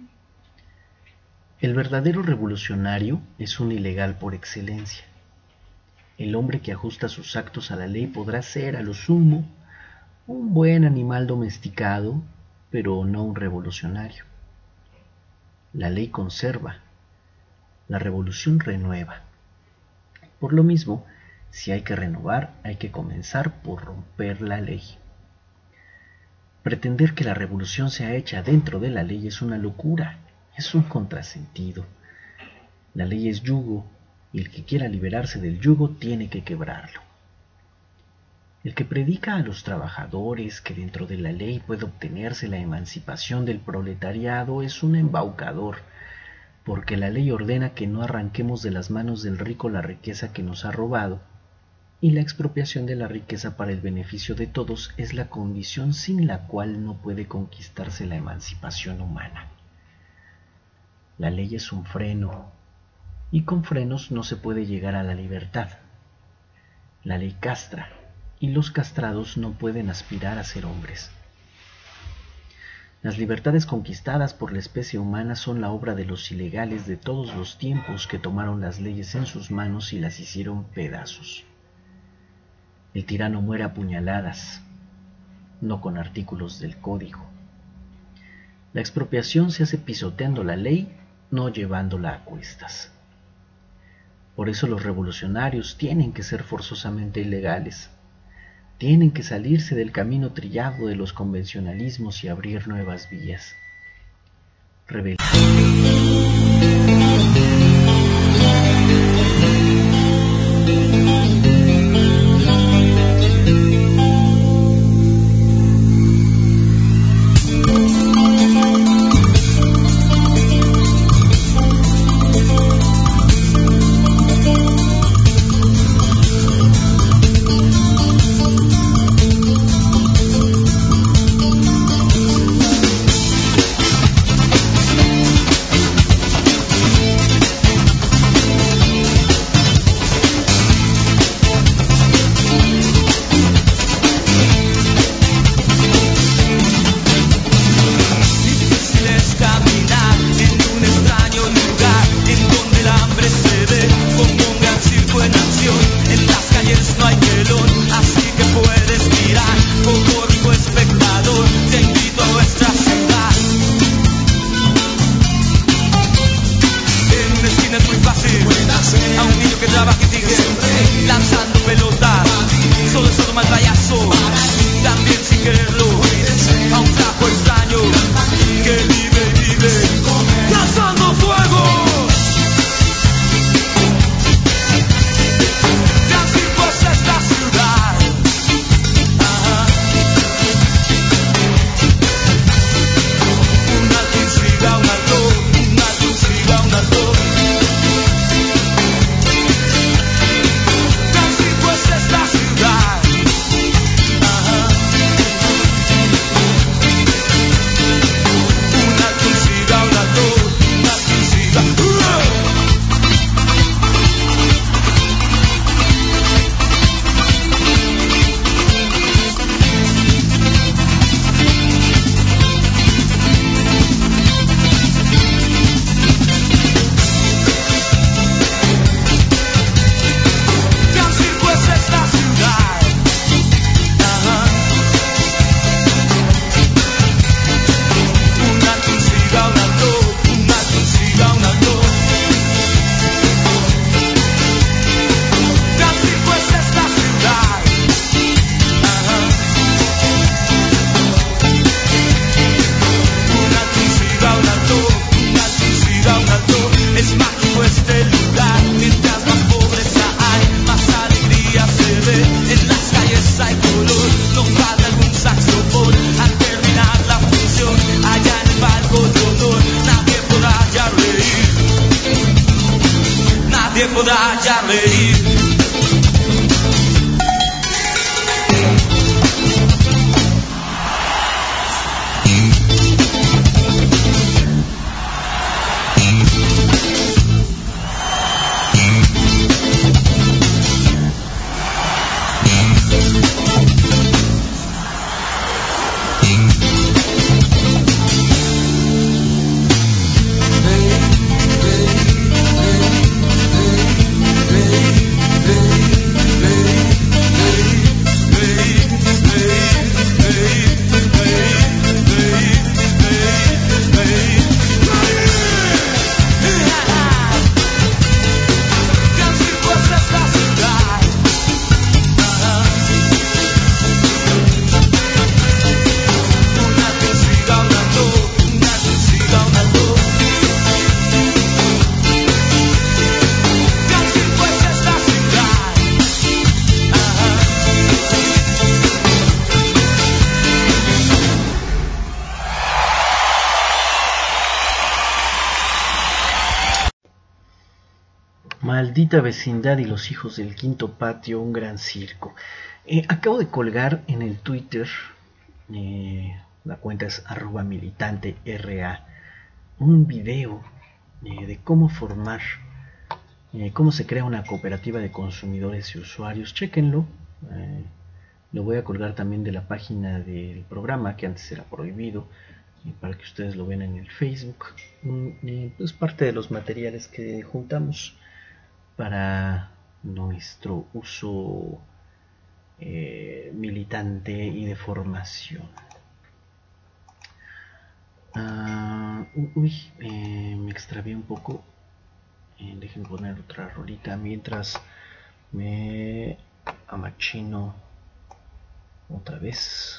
el verdadero revolucionario es un ilegal por excelencia. El hombre que ajusta sus actos a la ley podrá ser, a lo sumo, un buen animal domesticado, pero no un revolucionario. La ley conserva, la revolución renueva. Por lo mismo, si hay que renovar, hay que comenzar por romper la ley. Pretender que la revolución sea hecha dentro de la ley es una locura, es un contrasentido. La ley es yugo, y el que quiera liberarse del yugo tiene que quebrarlo. El que predica a los trabajadores que dentro de la ley puede obtenerse la emancipación del proletariado es un embaucador, porque la ley ordena que no arranquemos de las manos del rico la riqueza que nos ha robado, y la expropiación de la riqueza para el beneficio de todos es la condición sin la cual no puede conquistarse la emancipación humana. La ley es un freno, y con frenos no se puede llegar a la libertad. La ley castra, y los castrados no pueden aspirar a ser hombres. Las libertades conquistadas por la especie humana son la obra de los ilegales de todos los tiempos que tomaron las leyes en sus manos y las hicieron pedazos. El tirano muere a puñaladas, no con artículos del código. La expropiación se hace pisoteando la ley, no llevándola a cuestas. Por eso los revolucionarios tienen que ser forzosamente ilegales. Tienen que salirse del camino trillado de los convencionalismos y abrir nuevas vías. Rebelión. llorar y a reír. Maldita vecindad y los hijos del quinto patio, un gran circo. Eh, acabo de colgar en el Twitter, eh, la cuenta es arroba militante ra, un video eh, de cómo formar, eh, cómo se crea una cooperativa de consumidores y usuarios. Chéquenlo, eh, lo voy a colgar también de la página del programa que antes era prohibido, eh, para que ustedes lo vean en el Facebook. Eh, es parte de los materiales que juntamos para nuestro uso eh, militante y de formación. Uh, uy, eh, me extravié un poco. Eh, déjenme poner otra rolita mientras me amachino otra vez.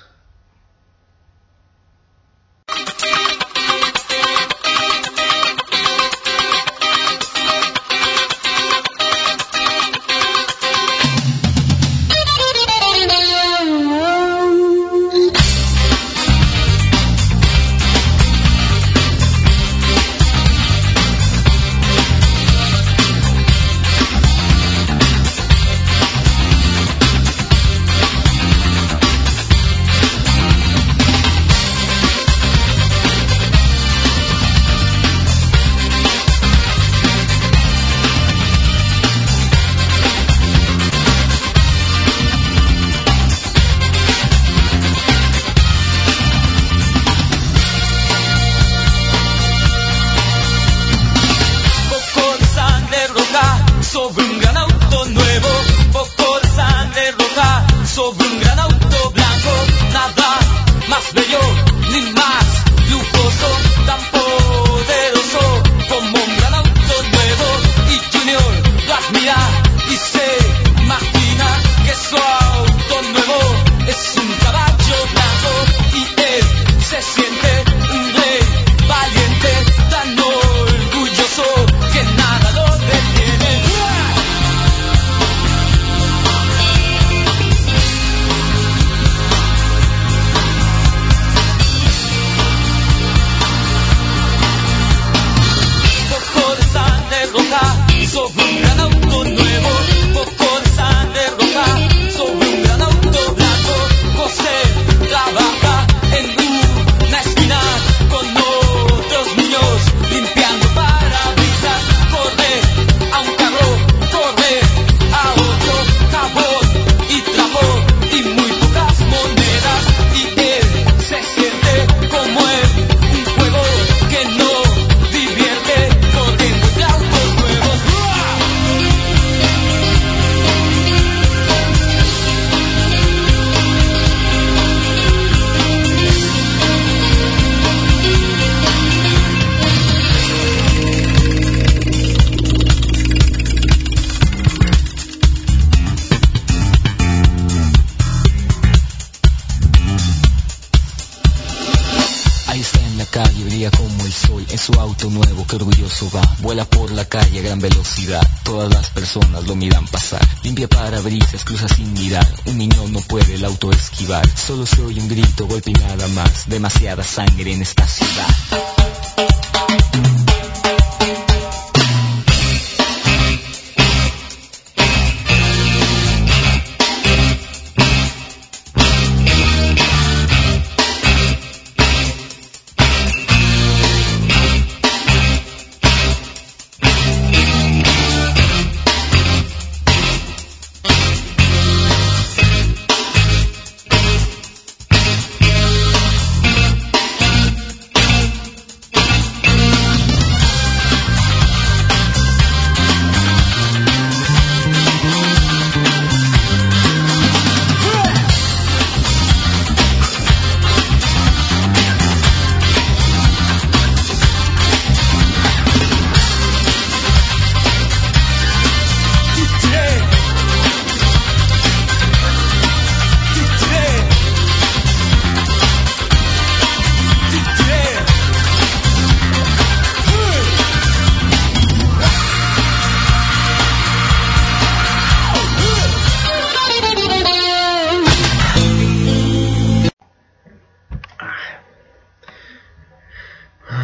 Solo se oye un grito, golpe y nada más. Demasiada sangre en esta ciudad.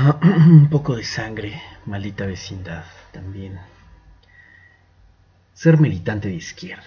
Un poco de sangre, maldita vecindad también. Ser militante de izquierda.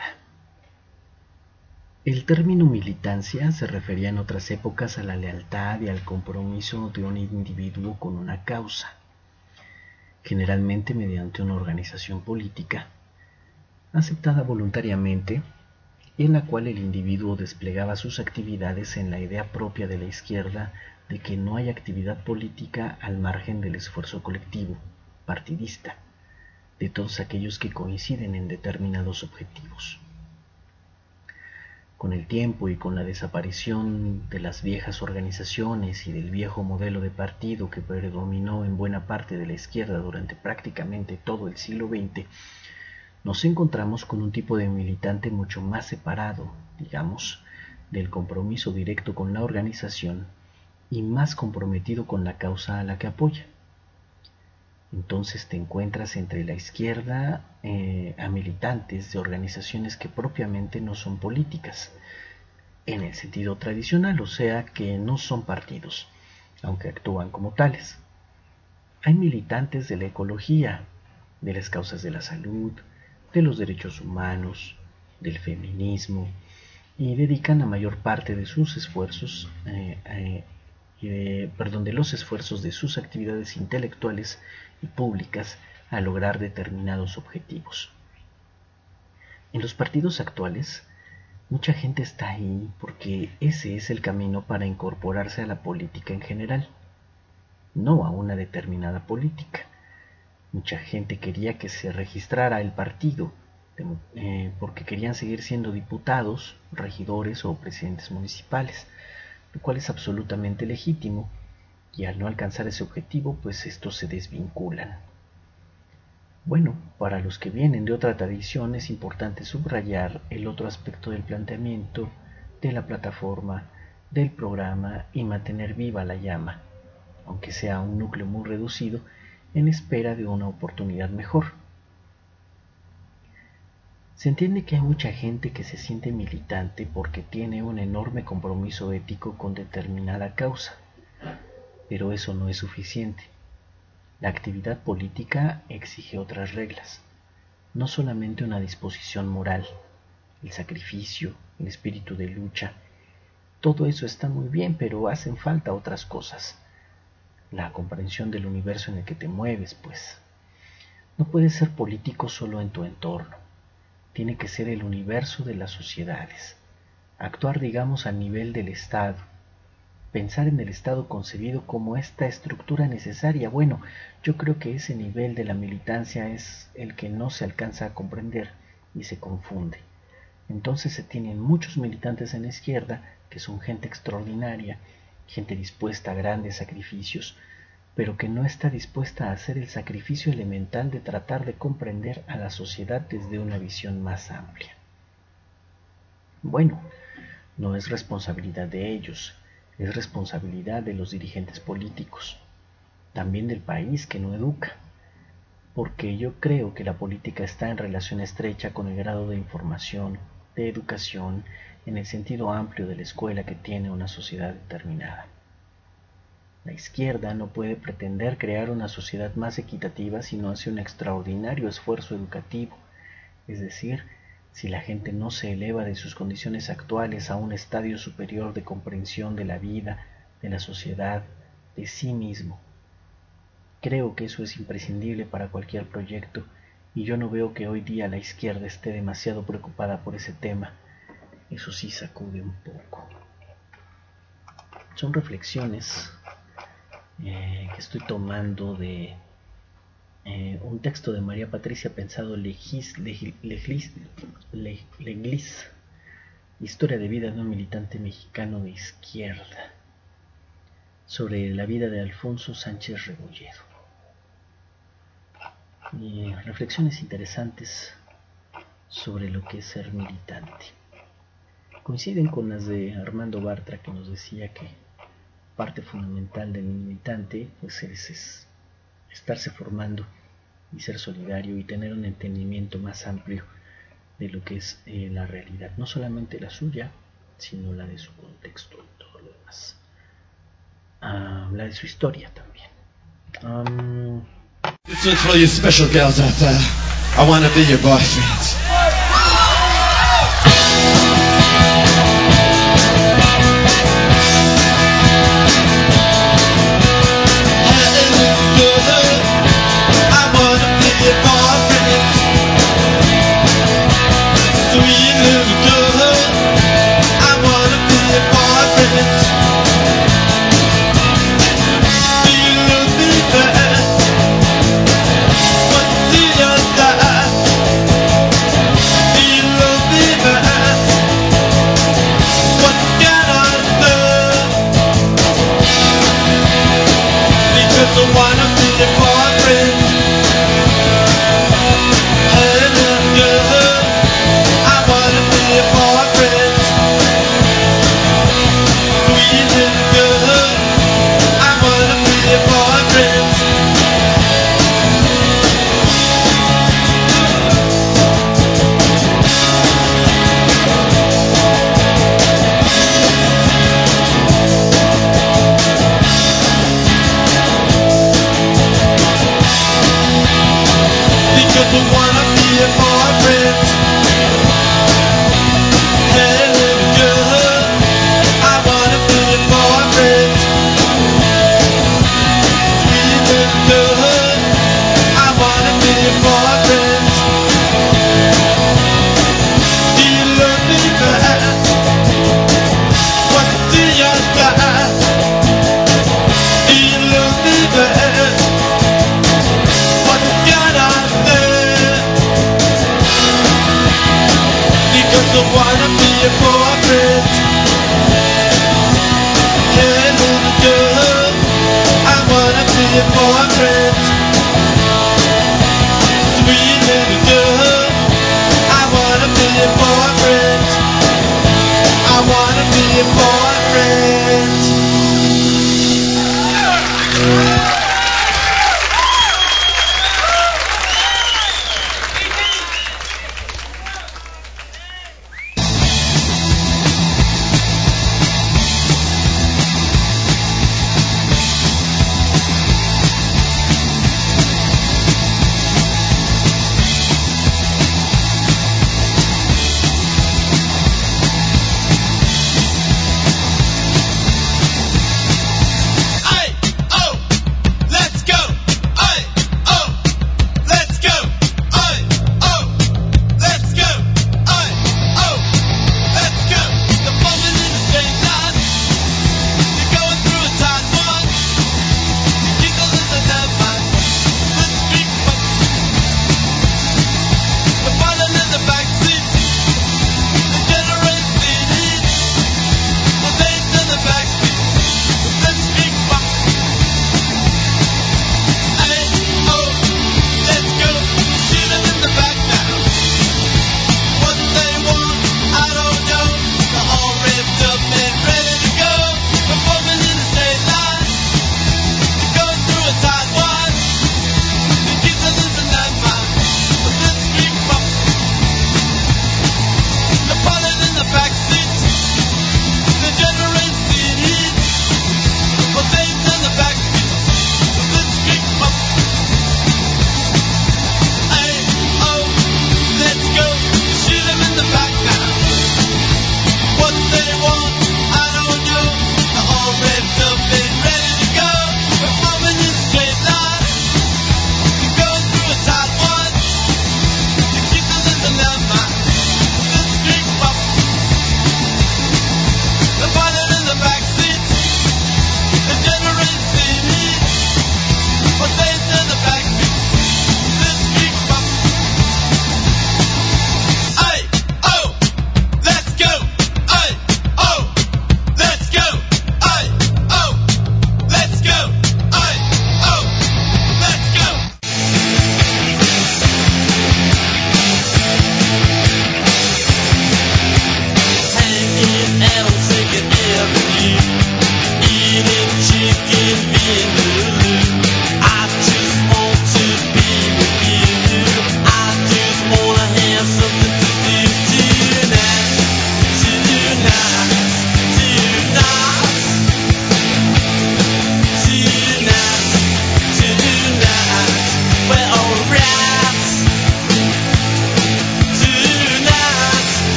El término militancia se refería en otras épocas a la lealtad y al compromiso de un individuo con una causa, generalmente mediante una organización política, aceptada voluntariamente, y en la cual el individuo desplegaba sus actividades en la idea propia de la izquierda de que no hay actividad política al margen del esfuerzo colectivo, partidista, de todos aquellos que coinciden en determinados objetivos. Con el tiempo y con la desaparición de las viejas organizaciones y del viejo modelo de partido que predominó en buena parte de la izquierda durante prácticamente todo el siglo veinte, nos encontramos con un tipo de militante mucho más separado, digamos, del compromiso directo con la organización y más comprometido con la causa a la que apoya. Entonces te encuentras entre la izquierda eh, a militantes de organizaciones que propiamente no son políticas, en el sentido tradicional, o sea que no son partidos, aunque actúan como tales. Hay militantes de la ecología, de las causas de la salud, de los derechos humanos, del feminismo, y dedican la mayor parte de sus esfuerzos, eh, eh, eh, perdón, de los esfuerzos de sus actividades intelectuales y públicas a lograr determinados objetivos. En los partidos actuales, mucha gente está ahí porque ese es el camino para incorporarse a la política en general, no a una determinada política. Mucha gente quería que se registrara el partido eh, porque querían seguir siendo diputados, regidores o presidentes municipales, lo cual es absolutamente legítimo, y al no alcanzar ese objetivo, pues estos se desvinculan. Bueno, para los que vienen de otra tradición es importante subrayar el otro aspecto del planteamiento, de la plataforma, del programa, y mantener viva la llama, aunque sea un núcleo muy reducido, en espera de una oportunidad mejor. Se entiende que hay mucha gente que se siente militante porque tiene un enorme compromiso ético con determinada causa, pero eso no es suficiente. La actividad política exige otras reglas, no solamente una disposición moral, el sacrificio, el espíritu de lucha. Todo eso está muy bien, pero hacen falta otras cosas. La comprensión del universo en el que te mueves, pues. No puedes ser político solo en tu entorno. Tiene que ser el universo de las sociedades. Actuar, digamos, a nivel del Estado. Pensar en el Estado concebido como esta estructura necesaria. Bueno, yo creo que ese nivel de la militancia es el que no se alcanza a comprender y se confunde. Entonces se tienen muchos militantes en la izquierda que son gente extraordinaria, gente dispuesta a grandes sacrificios, pero que no está dispuesta a hacer el sacrificio elemental de tratar de comprender a la sociedad desde una visión más amplia. Bueno, no es responsabilidad de ellos, es responsabilidad de los dirigentes políticos, también del país que no educa, porque yo creo que la política está en relación estrecha con el grado de información, de educación, en el sentido amplio de la escuela que tiene una sociedad determinada. La izquierda no puede pretender crear una sociedad más equitativa si no hace un extraordinario esfuerzo educativo, es decir, si la gente no se eleva de sus condiciones actuales a un estadio superior de comprensión de la vida, de la sociedad, de sí mismo. Creo que eso es imprescindible para cualquier proyecto, y yo no veo que hoy día la izquierda esté demasiado preocupada por ese tema. Eso sí sacude un poco. Son reflexiones eh, que estoy tomando de eh, un texto de María Patricia Pensado Legis, Legis, Legis, Leglis, Historia de vida de un militante mexicano de izquierda, sobre la vida de Alfonso Sánchez Rebolledo. Y reflexiones interesantes sobre lo que es ser militante. Coinciden con las de Armando Bartra, que nos decía que parte fundamental del militante pues es, es estarse formando y ser solidario y tener un entendimiento más amplio de lo que es eh, la realidad, no solamente la suya, sino la de su contexto y todo lo demás, ah, la de su historia también. Um, This one's for all you special girls out there. I wanna be your boyfriend.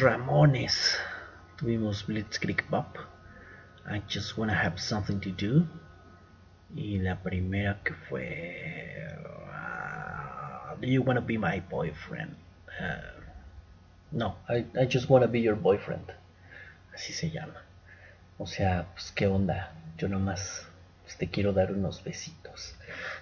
Ramones. Tuvimos Blitzkrieg Bop, I Just Wanna Have Something to Do. Y la primera que fue uh, Do You Wanna Be My Boyfriend. Uh, no, I, I Just Wanna Be Your Boyfriend. Así se llama. O sea, pues qué onda. Yo nomás pues, te quiero dar unos besitos.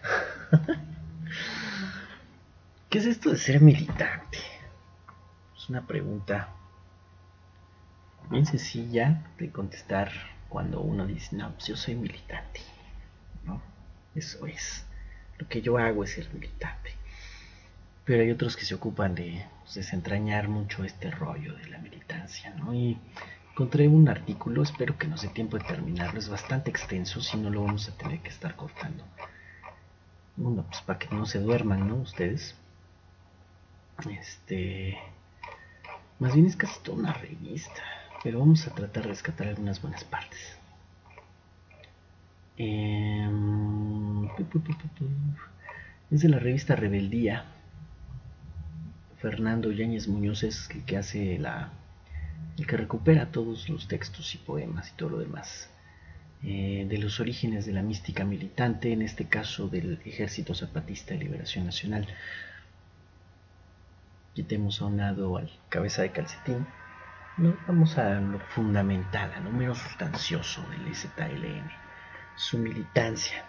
¿Qué es esto de ser militante? Es una pregunta bien sencilla de contestar cuando uno dice, no, pues yo soy militante, ¿no? Eso es. Lo que yo hago es ser militante. Pero hay otros que se ocupan de pues, desentrañar mucho este rollo de la militancia, ¿no? Y encontré un artículo, espero que nos dé tiempo de terminarlo, es bastante extenso, si no lo vamos a tener que estar cortando. Bueno, pues para que no se duerman, ¿no? Ustedes. Este... Más bien es casi toda una revista, pero vamos a tratar de rescatar algunas buenas partes. Eh, es de la revista Rebeldía. Fernando Yáñez Muñoz es el que hace la, el que recupera todos los textos y poemas y todo lo demás eh, de los orígenes de la mística militante, en este caso del Ejército Zapatista de Liberación Nacional. Quitemos a un lado al cabeza de calcetín. No, vamos a lo fundamental, a lo menos sustancioso del E Z L N, su militancia.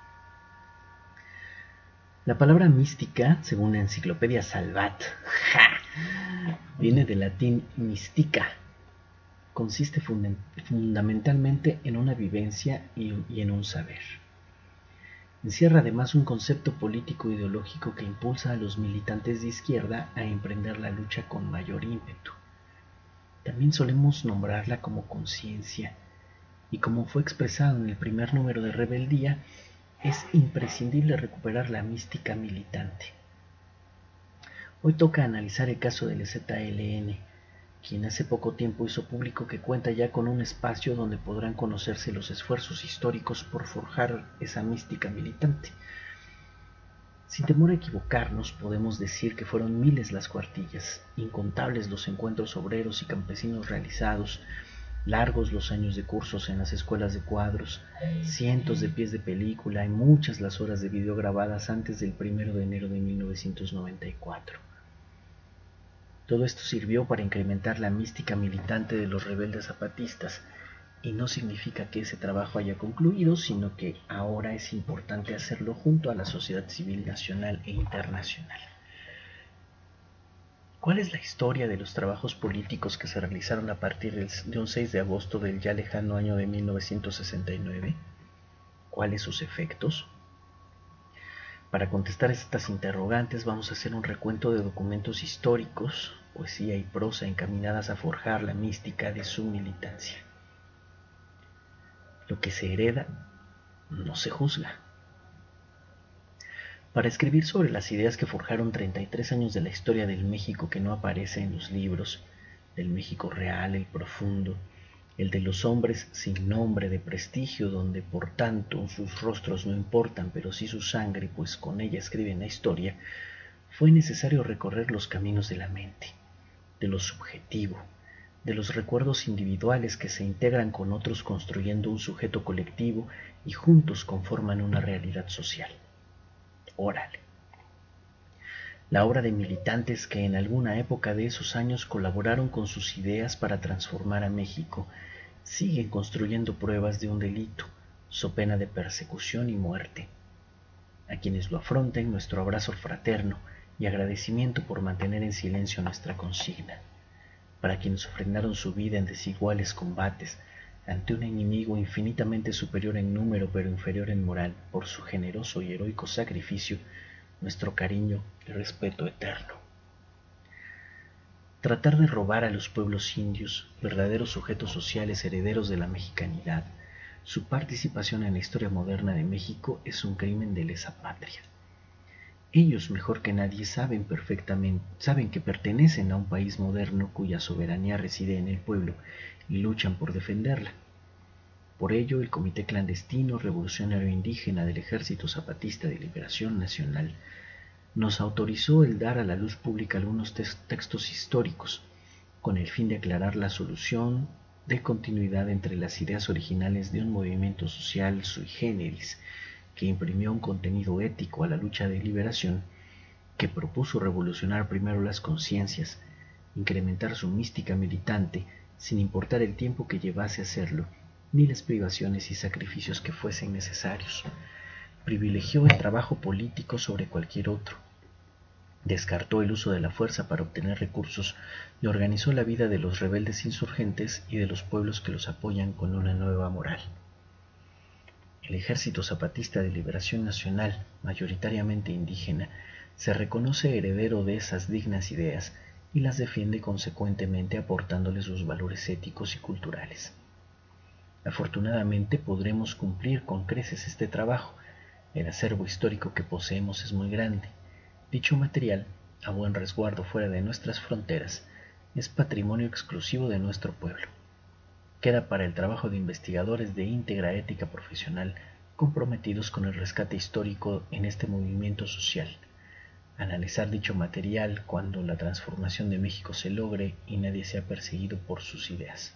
La palabra mística, según la enciclopedia Salvat, ¡ja!, viene del latín mystica. Consiste funda- fundamentalmente en una vivencia y, y en un saber. Encierra además un concepto político-ideológico que impulsa a los militantes de izquierda a emprender la lucha con mayor ímpetu. También solemos nombrarla como conciencia, y como fue expresado en el primer número de Rebeldía, es imprescindible recuperar la mística militante. Hoy toca analizar el caso del E Z L N, quien hace poco tiempo hizo público que cuenta ya con un espacio donde podrán conocerse los esfuerzos históricos por forjar esa mística militante. Sin temor a equivocarnos, podemos decir que fueron miles las cuartillas, incontables los encuentros obreros y campesinos realizados, largos los años de cursos en las escuelas de cuadros, cientos de pies de película y muchas las horas de video grabadas antes del primero de enero de mil novecientos noventa y cuatro. Todo esto sirvió para incrementar la mística militante de los rebeldes zapatistas, y no significa que ese trabajo haya concluido, sino que ahora es importante hacerlo junto a la sociedad civil nacional e internacional. ¿Cuál es la historia de los trabajos políticos que se realizaron a partir de un seis de agosto del ya lejano año de mil novecientos sesenta y nueve? ¿Cuáles sus efectos? Para contestar estas interrogantes vamos a hacer un recuento de documentos históricos, poesía y prosa encaminadas a forjar la mística de su militancia. Lo que se hereda no se juzga. Para escribir sobre las ideas que forjaron treinta y tres años de la historia del México que no aparece en los libros, del México real, el profundo, el de los hombres sin nombre de prestigio, donde por tanto sus rostros no importan, pero sí su sangre, pues con ella escriben la historia, fue necesario recorrer los caminos de la mente, de lo subjetivo, de los recuerdos individuales que se integran con otros construyendo un sujeto colectivo y juntos conforman una realidad social. Órale. La obra de militantes que en alguna época de esos años colaboraron con sus ideas para transformar a México, siguen construyendo pruebas de un delito, so pena de persecución y muerte. A quienes lo afronten, nuestro abrazo fraterno y agradecimiento por mantener en silencio nuestra consigna. Para quienes ofrendaron su vida en desiguales combates ante un enemigo infinitamente superior en número pero inferior en moral, por su generoso y heroico sacrificio, nuestro cariño y respeto eterno. Tratar de robar a los pueblos indios, verdaderos sujetos sociales herederos de la mexicanidad, su participación en la historia moderna de México es un crimen de lesa patria. Ellos, mejor que nadie, saben perfectamente, saben que pertenecen a un país moderno cuya soberanía reside en el pueblo y luchan por defenderla. Por ello, el Comité Clandestino Revolucionario Indígena del Ejército Zapatista de Liberación Nacional nos autorizó el dar a la luz pública algunos textos históricos, con el fin de aclarar la solución de continuidad entre las ideas originales de un movimiento social sui generis que imprimió un contenido ético a la lucha de liberación, que propuso revolucionar primero las conciencias, incrementar su mística militante sin importar el tiempo que llevase a hacerlo, ni las privaciones y sacrificios que fuesen necesarios. Privilegió el trabajo político sobre cualquier otro. Descartó el uso de la fuerza para obtener recursos y organizó la vida de los rebeldes insurgentes y de los pueblos que los apoyan con una nueva moral. El Ejército Zapatista de Liberación Nacional, mayoritariamente indígena, se reconoce heredero de esas dignas ideas y las defiende consecuentemente aportándole sus valores éticos y culturales. Afortunadamente podremos cumplir con creces este trabajo. El acervo histórico que poseemos es muy grande. Dicho material, a buen resguardo fuera de nuestras fronteras, es patrimonio exclusivo de nuestro pueblo. Queda para el trabajo de investigadores de íntegra ética profesional comprometidos con el rescate histórico en este movimiento social. Analizar dicho material cuando la transformación de México se logre y nadie sea perseguido por sus ideas.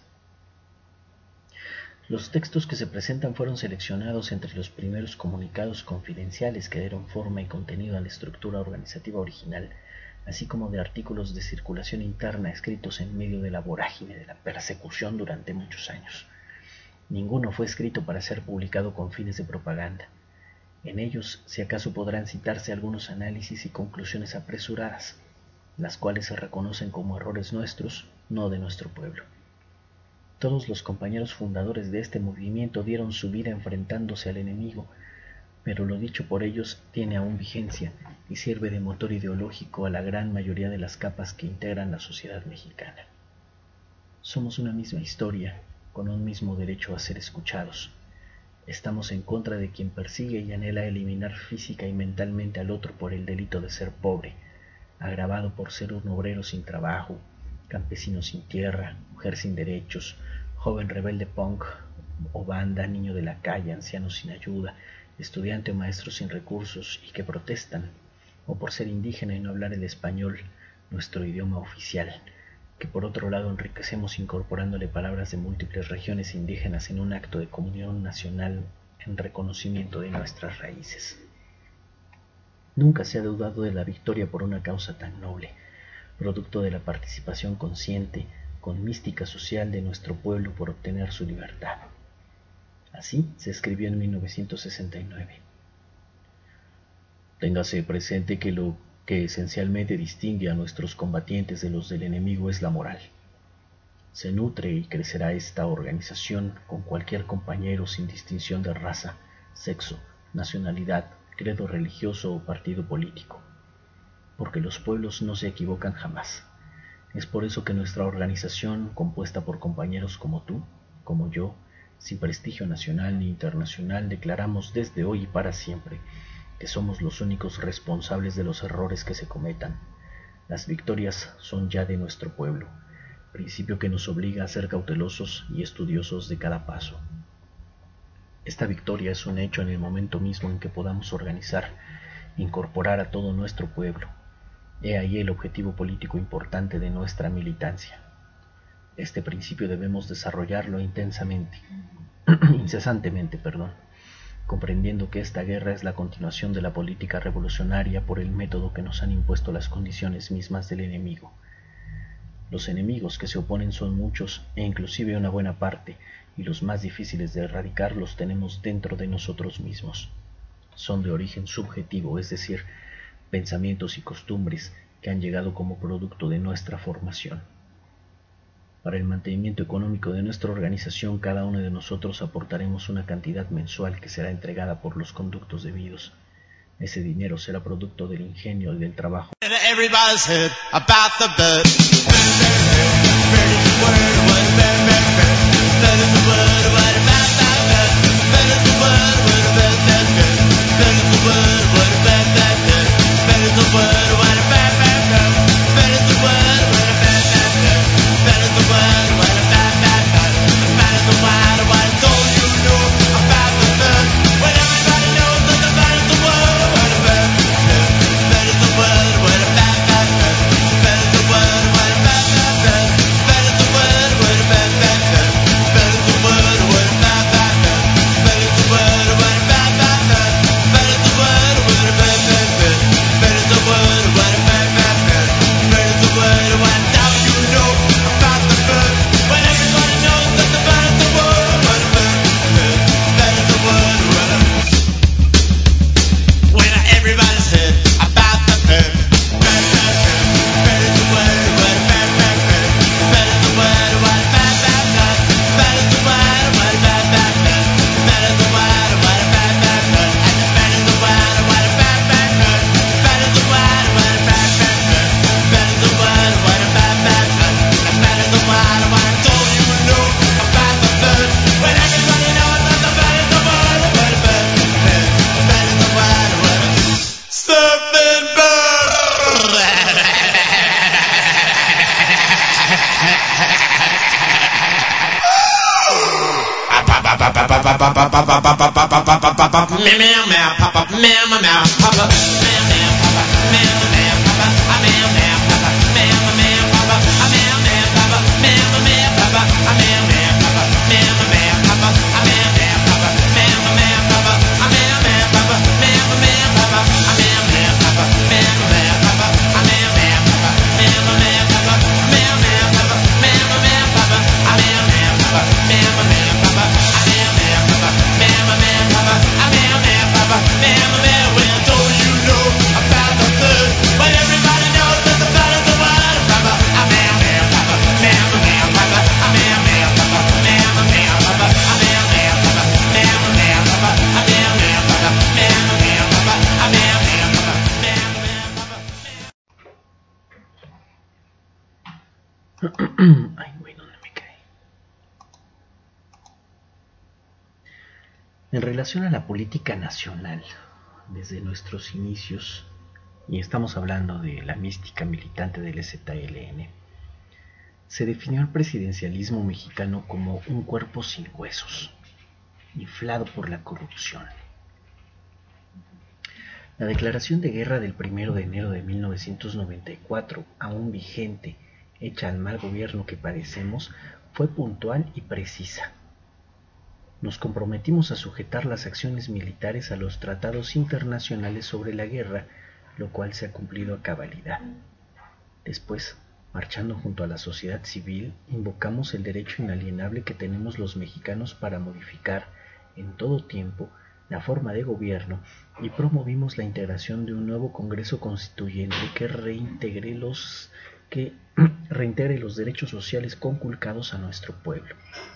Los textos que se presentan fueron seleccionados entre los primeros comunicados confidenciales que dieron forma y contenido a la estructura organizativa original, así como de artículos de circulación interna escritos en medio de la vorágine de la persecución durante muchos años. Ninguno fue escrito para ser publicado con fines de propaganda. En ellos, si acaso podrán citarse algunos análisis y conclusiones apresuradas, las cuales se reconocen como errores nuestros, no de nuestro pueblo. Todos los compañeros fundadores de este movimiento dieron su vida enfrentándose al enemigo, pero lo dicho por ellos tiene aún vigencia y sirve de motor ideológico a la gran mayoría de las capas que integran la sociedad mexicana. Somos una misma historia, con un mismo derecho a ser escuchados. Estamos en contra de quien persigue y anhela eliminar física y mentalmente al otro por el delito de ser pobre, agravado por ser un obrero sin trabajo, campesino sin tierra, mujer sin derechos, joven rebelde punk o banda, niño de la calle, anciano sin ayuda, estudiante o maestro sin recursos y que protestan, o por ser indígena y no hablar el español, nuestro idioma oficial, que por otro lado enriquecemos incorporándole palabras de múltiples regiones indígenas en un acto de comunión nacional en reconocimiento de nuestras raíces. Nunca se ha dudado de la victoria por una causa tan noble, producto de la participación consciente, con mística social de nuestro pueblo por obtener su libertad. Así se escribió en mil novecientos sesenta y nueve. Téngase presente que lo que esencialmente distingue a nuestros combatientes de los del enemigo es la moral. Se nutre y crecerá esta organización con cualquier compañero sin distinción de raza, sexo, nacionalidad, credo religioso o partido político, porque los pueblos no se equivocan jamás. Es por eso que nuestra organización, compuesta por compañeros como tú, como yo, sin prestigio nacional ni internacional, declaramos desde hoy y para siempre que somos los únicos responsables de los errores que se cometan. Las victorias son ya de nuestro pueblo, principio que nos obliga a ser cautelosos y estudiosos de cada paso. Esta victoria es un hecho en el momento mismo en que podamos organizar, incorporar a todo nuestro pueblo. He ahí el objetivo político importante de nuestra militancia. Este principio debemos desarrollarlo intensamente, incesantemente, perdón, comprendiendo que esta guerra es la continuación de la política revolucionaria por el método que nos han impuesto las condiciones mismas del enemigo. Los enemigos que se oponen son muchos e inclusive una buena parte, y los más difíciles de erradicar los tenemos dentro de nosotros mismos. Son de origen subjetivo, es decir, pensamientos y costumbres que han llegado como producto de nuestra formación. Para el mantenimiento económico de nuestra organización, cada uno de nosotros aportaremos una cantidad mensual que será entregada por los conductos debidos. Ese dinero será producto del ingenio y del trabajo. Ay, güey, ¿dónde me quedé? En relación a la política nacional, desde nuestros inicios, y estamos hablando de la mística militante del E Z L N, se definió el presidencialismo mexicano como un cuerpo sin huesos, inflado por la corrupción. La declaración de guerra del primero de enero de mil novecientos noventa y cuatro, aún vigente, hecha al mal gobierno que padecemos, fue puntual y precisa. Nos comprometimos a sujetar las acciones militares a los tratados internacionales sobre la guerra, lo cual se ha cumplido a cabalidad. Después, marchando junto a la sociedad civil, invocamos el derecho inalienable que tenemos los mexicanos para modificar, en todo tiempo, la forma de gobierno y promovimos la integración de un nuevo Congreso Constituyente que reintegre los que reintegre los derechos sociales conculcados a nuestro pueblo.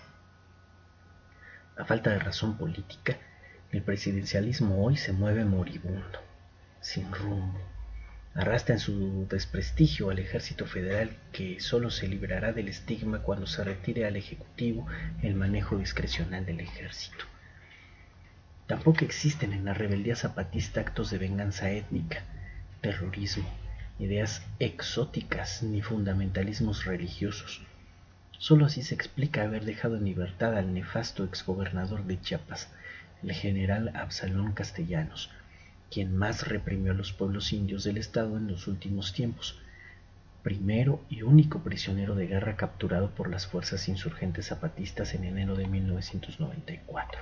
A falta de razón política, el presidencialismo hoy se mueve moribundo, sin rumbo. Arrastra en su desprestigio al Ejército Federal, que solo se librará del estigma cuando se retire al Ejecutivo el manejo discrecional del Ejército. Tampoco existen en la rebeldía zapatista actos de venganza étnica, terrorismo, ideas exóticas ni fundamentalismos religiosos. Solo así se explica haber dejado en libertad al nefasto exgobernador de Chiapas, el general Absalón Castellanos, quien más reprimió a los pueblos indios del estado en los últimos tiempos, primero y único prisionero de guerra capturado por las fuerzas insurgentes zapatistas en enero de mil novecientos noventa y cuatro.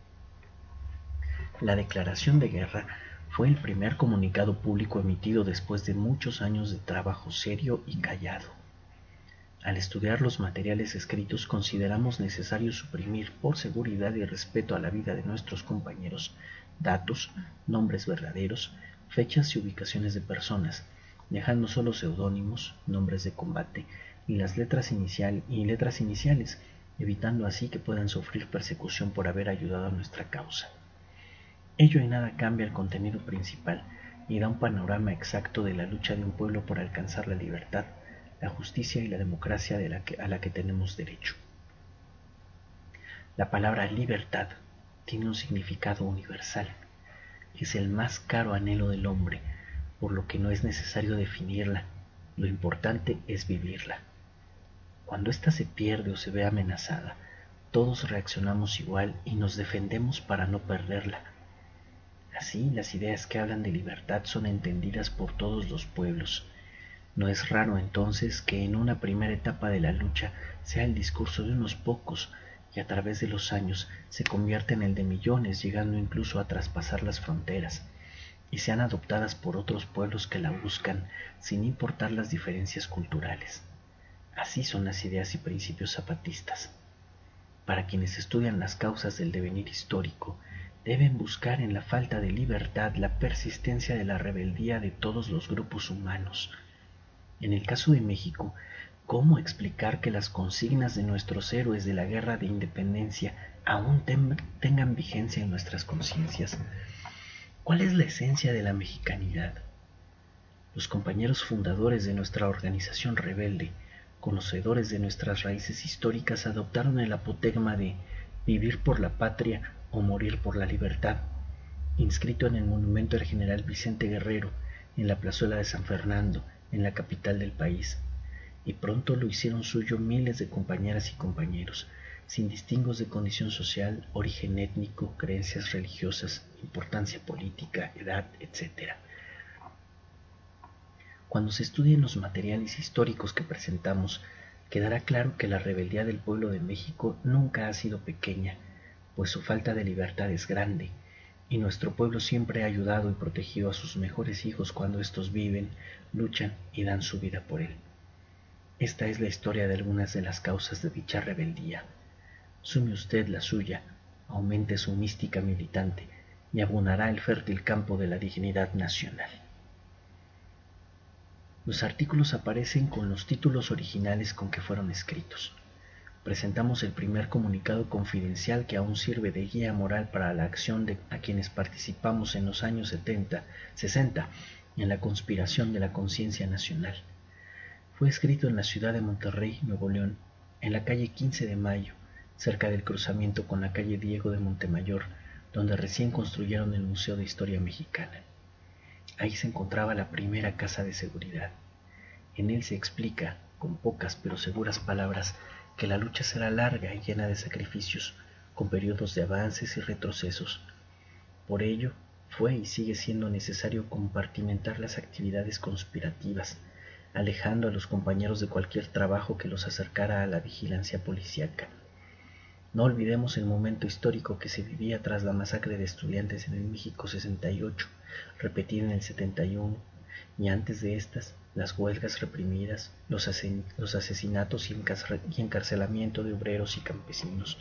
La declaración de guerra fue el primer comunicado público emitido después de muchos años de trabajo serio y callado. Al estudiar los materiales escritos, consideramos necesario suprimir, por seguridad y respeto a la vida de nuestros compañeros, datos, nombres verdaderos, fechas y ubicaciones de personas, dejando solo seudónimos, nombres de combate y las letras inicial y letras iniciales, evitando así que puedan sufrir persecución por haber ayudado a nuestra causa. Ello en nada cambia el contenido principal y da un panorama exacto de la lucha de un pueblo por alcanzar la libertad, la justicia y la democracia de la que, a la que tenemos derecho. La palabra libertad tiene un significado universal. Es el más caro anhelo del hombre, por lo que no es necesario definirla. Lo importante es vivirla. Cuando ésta se pierde o se ve amenazada, todos reaccionamos igual y nos defendemos para no perderla. Así, las ideas que hablan de libertad son entendidas por todos los pueblos. No es raro entonces que en una primera etapa de la lucha sea el discurso de unos pocos y a través de los años se convierta en el de millones, llegando incluso a traspasar las fronteras, y sean adoptadas por otros pueblos que la buscan sin importar las diferencias culturales. Así son las ideas y principios zapatistas. Para quienes estudian las causas del devenir histórico, deben buscar en la falta de libertad la persistencia de la rebeldía de todos los grupos humanos. En el caso de México, ¿cómo explicar que las consignas de nuestros héroes de la guerra de independencia aún ten- tengan vigencia en nuestras conciencias? ¿Cuál es la esencia de la mexicanidad? Los compañeros fundadores de nuestra organización rebelde, conocedores de nuestras raíces históricas, adoptaron el apotegma de vivir por la patria o morir por la libertad, inscrito en el monumento al general Vicente Guerrero, en la plazuela de San Fernando, en la capital del país, y pronto lo hicieron suyo miles de compañeras y compañeros, sin distingos de condición social, origen étnico, creencias religiosas, importancia política, edad, etcétera. Cuando se estudien los materiales históricos que presentamos, quedará claro que la rebeldía del pueblo de México nunca ha sido pequeña, pues su falta de libertad es grande, y nuestro pueblo siempre ha ayudado y protegido a sus mejores hijos cuando éstos viven, luchan y dan su vida por él. Esta es la historia de algunas de las causas de dicha rebeldía. Sume usted la suya, aumente su mística militante y abonará el fértil campo de la dignidad nacional. Los artículos aparecen con los títulos originales con que fueron escritos. Presentamos el primer comunicado confidencial que aún sirve de guía moral para la acción de a quienes participamos en los años setenta, sesenta en la conspiración de la conciencia nacional. Fue escrito en la ciudad de Monterrey, Nuevo León, en la calle quince de mayo, cerca del cruzamiento con la calle Diego de Montemayor, donde recién construyeron el Museo de Historia Mexicana. Ahí se encontraba la primera casa de seguridad. En él se explica, con pocas pero seguras palabras, que la lucha será larga y llena de sacrificios, con periodos de avances y retrocesos. Por ello, fue y sigue siendo necesario compartimentar las actividades conspirativas, alejando a los compañeros de cualquier trabajo que los acercara a la vigilancia policíaca. No olvidemos el momento histórico que se vivía tras la masacre de estudiantes en el México sesenta y ocho, repetida en el setenta y uno, y antes de estas, las huelgas reprimidas, los, asen los asesinatos y, y encarcelamiento de obreros y campesinos.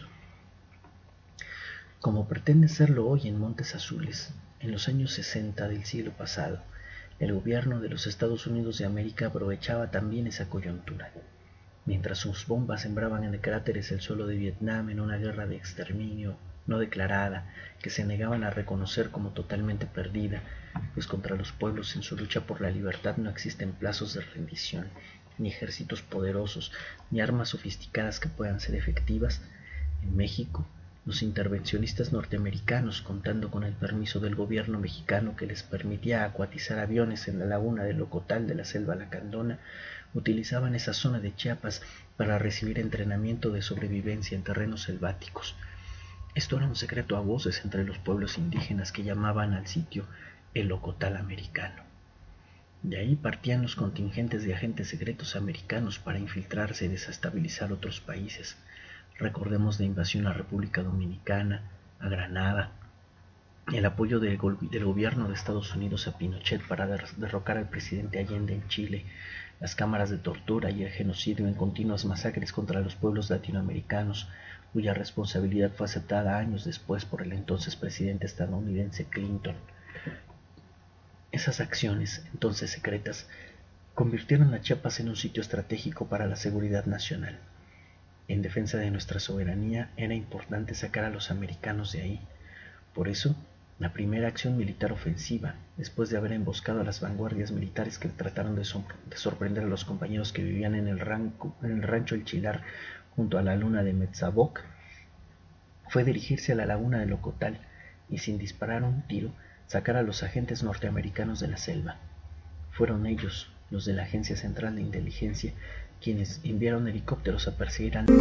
Como pretende serlo hoy en Montes Azules, en los años sesenta del siglo pasado, el gobierno de los Estados Unidos de América aprovechaba también esa coyuntura. Mientras sus bombas sembraban en cráteres el suelo de Vietnam en una guerra de exterminio no declarada, que se negaban a reconocer como totalmente perdida, pues contra los pueblos en su lucha por la libertad no existen plazos de rendición, ni ejércitos poderosos, ni armas sofisticadas que puedan ser efectivas. En México, los intervencionistas norteamericanos, contando con el permiso del gobierno mexicano que les permitía acuatizar aviones en la laguna del Ocotal de la Selva Lacandona, utilizaban esa zona de Chiapas para recibir entrenamiento de sobrevivencia en terrenos selváticos. Esto era un secreto a voces entre los pueblos indígenas que llamaban al sitio el Ocotal americano. De ahí partían los contingentes de agentes secretos americanos para infiltrarse y desestabilizar otros países. Recordemos la invasión a República Dominicana, a Granada, el apoyo del, go del gobierno de Estados Unidos a Pinochet para der derrocar al presidente Allende en Chile, las cámaras de tortura y el genocidio en continuas masacres contra los pueblos latinoamericanos, cuya responsabilidad fue aceptada años después por el entonces presidente estadounidense Clinton. Esas acciones, entonces secretas, convirtieron a Chiapas en un sitio estratégico para la seguridad nacional. En defensa de nuestra soberanía era importante sacar a los americanos de ahí. Por eso, la primera acción militar ofensiva, después de haber emboscado a las vanguardias militares que trataron de, so de sorprender a los compañeros que vivían en el, ranco, en el rancho El Chilar junto a la luna de Metzaboc, fue dirigirse a la laguna del Ocotal y, sin disparar un tiro, sacar a los agentes norteamericanos de la selva. Fueron ellos, los de la Agencia Central de Inteligencia, quienes enviaron helicópteros a perseguir al...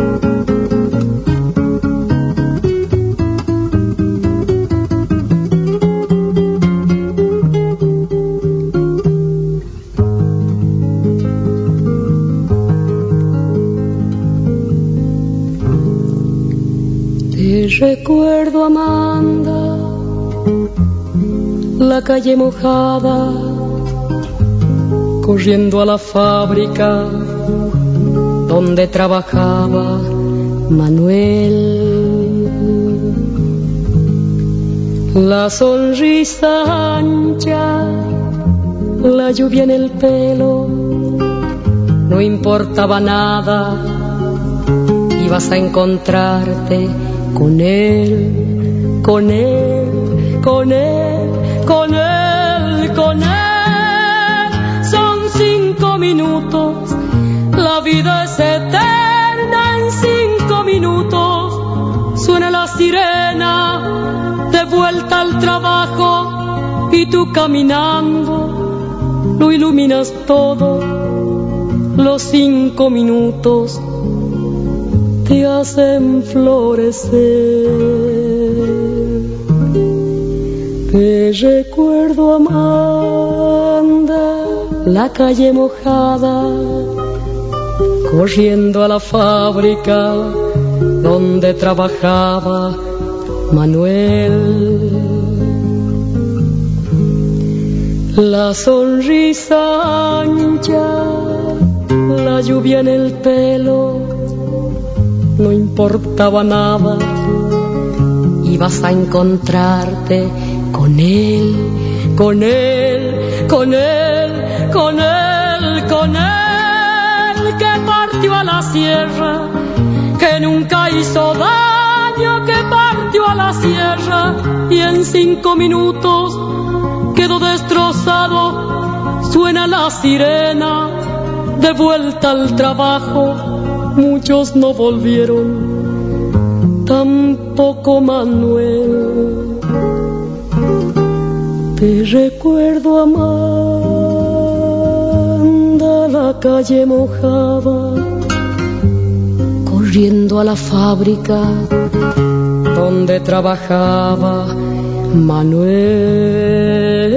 Te recuerdo, Amanda, la calle mojada, corriendo a la fábrica donde trabajaba Manuel. La sonrisa ancha, la lluvia en el pelo, no importaba nada, ibas a encontrarte con él, con él, con él, con él, con él. Son cinco minutos, la vida es eterna en cinco minutos. Suena la sirena, de vuelta al trabajo, y tú caminando, lo iluminas todo, los cinco minutos. te hacen florecer. Te recuerdo, Amanda, la calle mojada, corriendo a la fábrica donde trabajaba Manuel. La sonrisa ancha, la lluvia en el pelo, no importaba nada, ibas a encontrarte con él, con él, con él, con él, con él, que partió a la sierra, que nunca hizo daño, que partió a la sierra y en cinco minutos quedó destrozado. Suena la sirena, de vuelta al trabajo, muchos no volvieron, tampoco Manuel. Te recuerdo, Amanda, la calle mojada, corriendo a la fábrica donde trabajaba Manuel.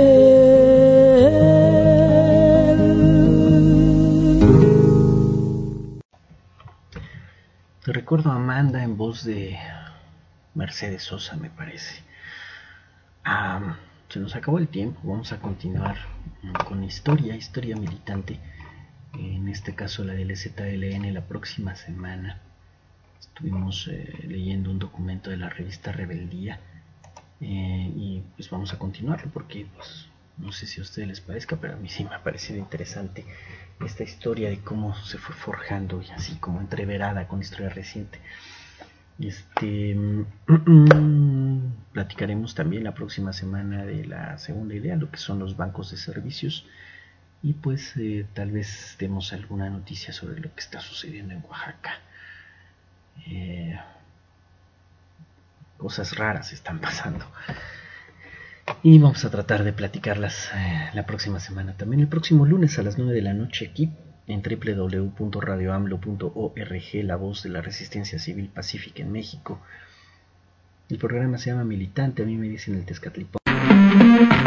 Te recuerdo, Amanda, en voz de Mercedes Sosa, me parece. Ah, se nos acabó el tiempo, vamos a continuar con historia, historia militante, en este caso la del E Z L N la próxima semana. Estuvimos eh, leyendo un documento de la revista Rebeldía eh, y pues vamos a continuarlo porque pues, no sé si a ustedes les parezca, pero a mí sí me ha parecido interesante esta historia de cómo se fue forjando y así como entreverada con historia reciente. Este platicaremos también la próxima semana de la segunda idea, lo que son los bancos de servicios, y pues eh, tal vez demos alguna noticia sobre lo que está sucediendo en Oaxaca. Eh, cosas raras están pasando y vamos a tratar de platicarlas eh, la próxima semana, también el próximo lunes a las nueve de la noche aquí en doble u doble u doble u punto radio a m l o punto org, la voz de la resistencia civil pacífica en México. El programa se llama Militante, a mí me dicen el Tezcatlipón.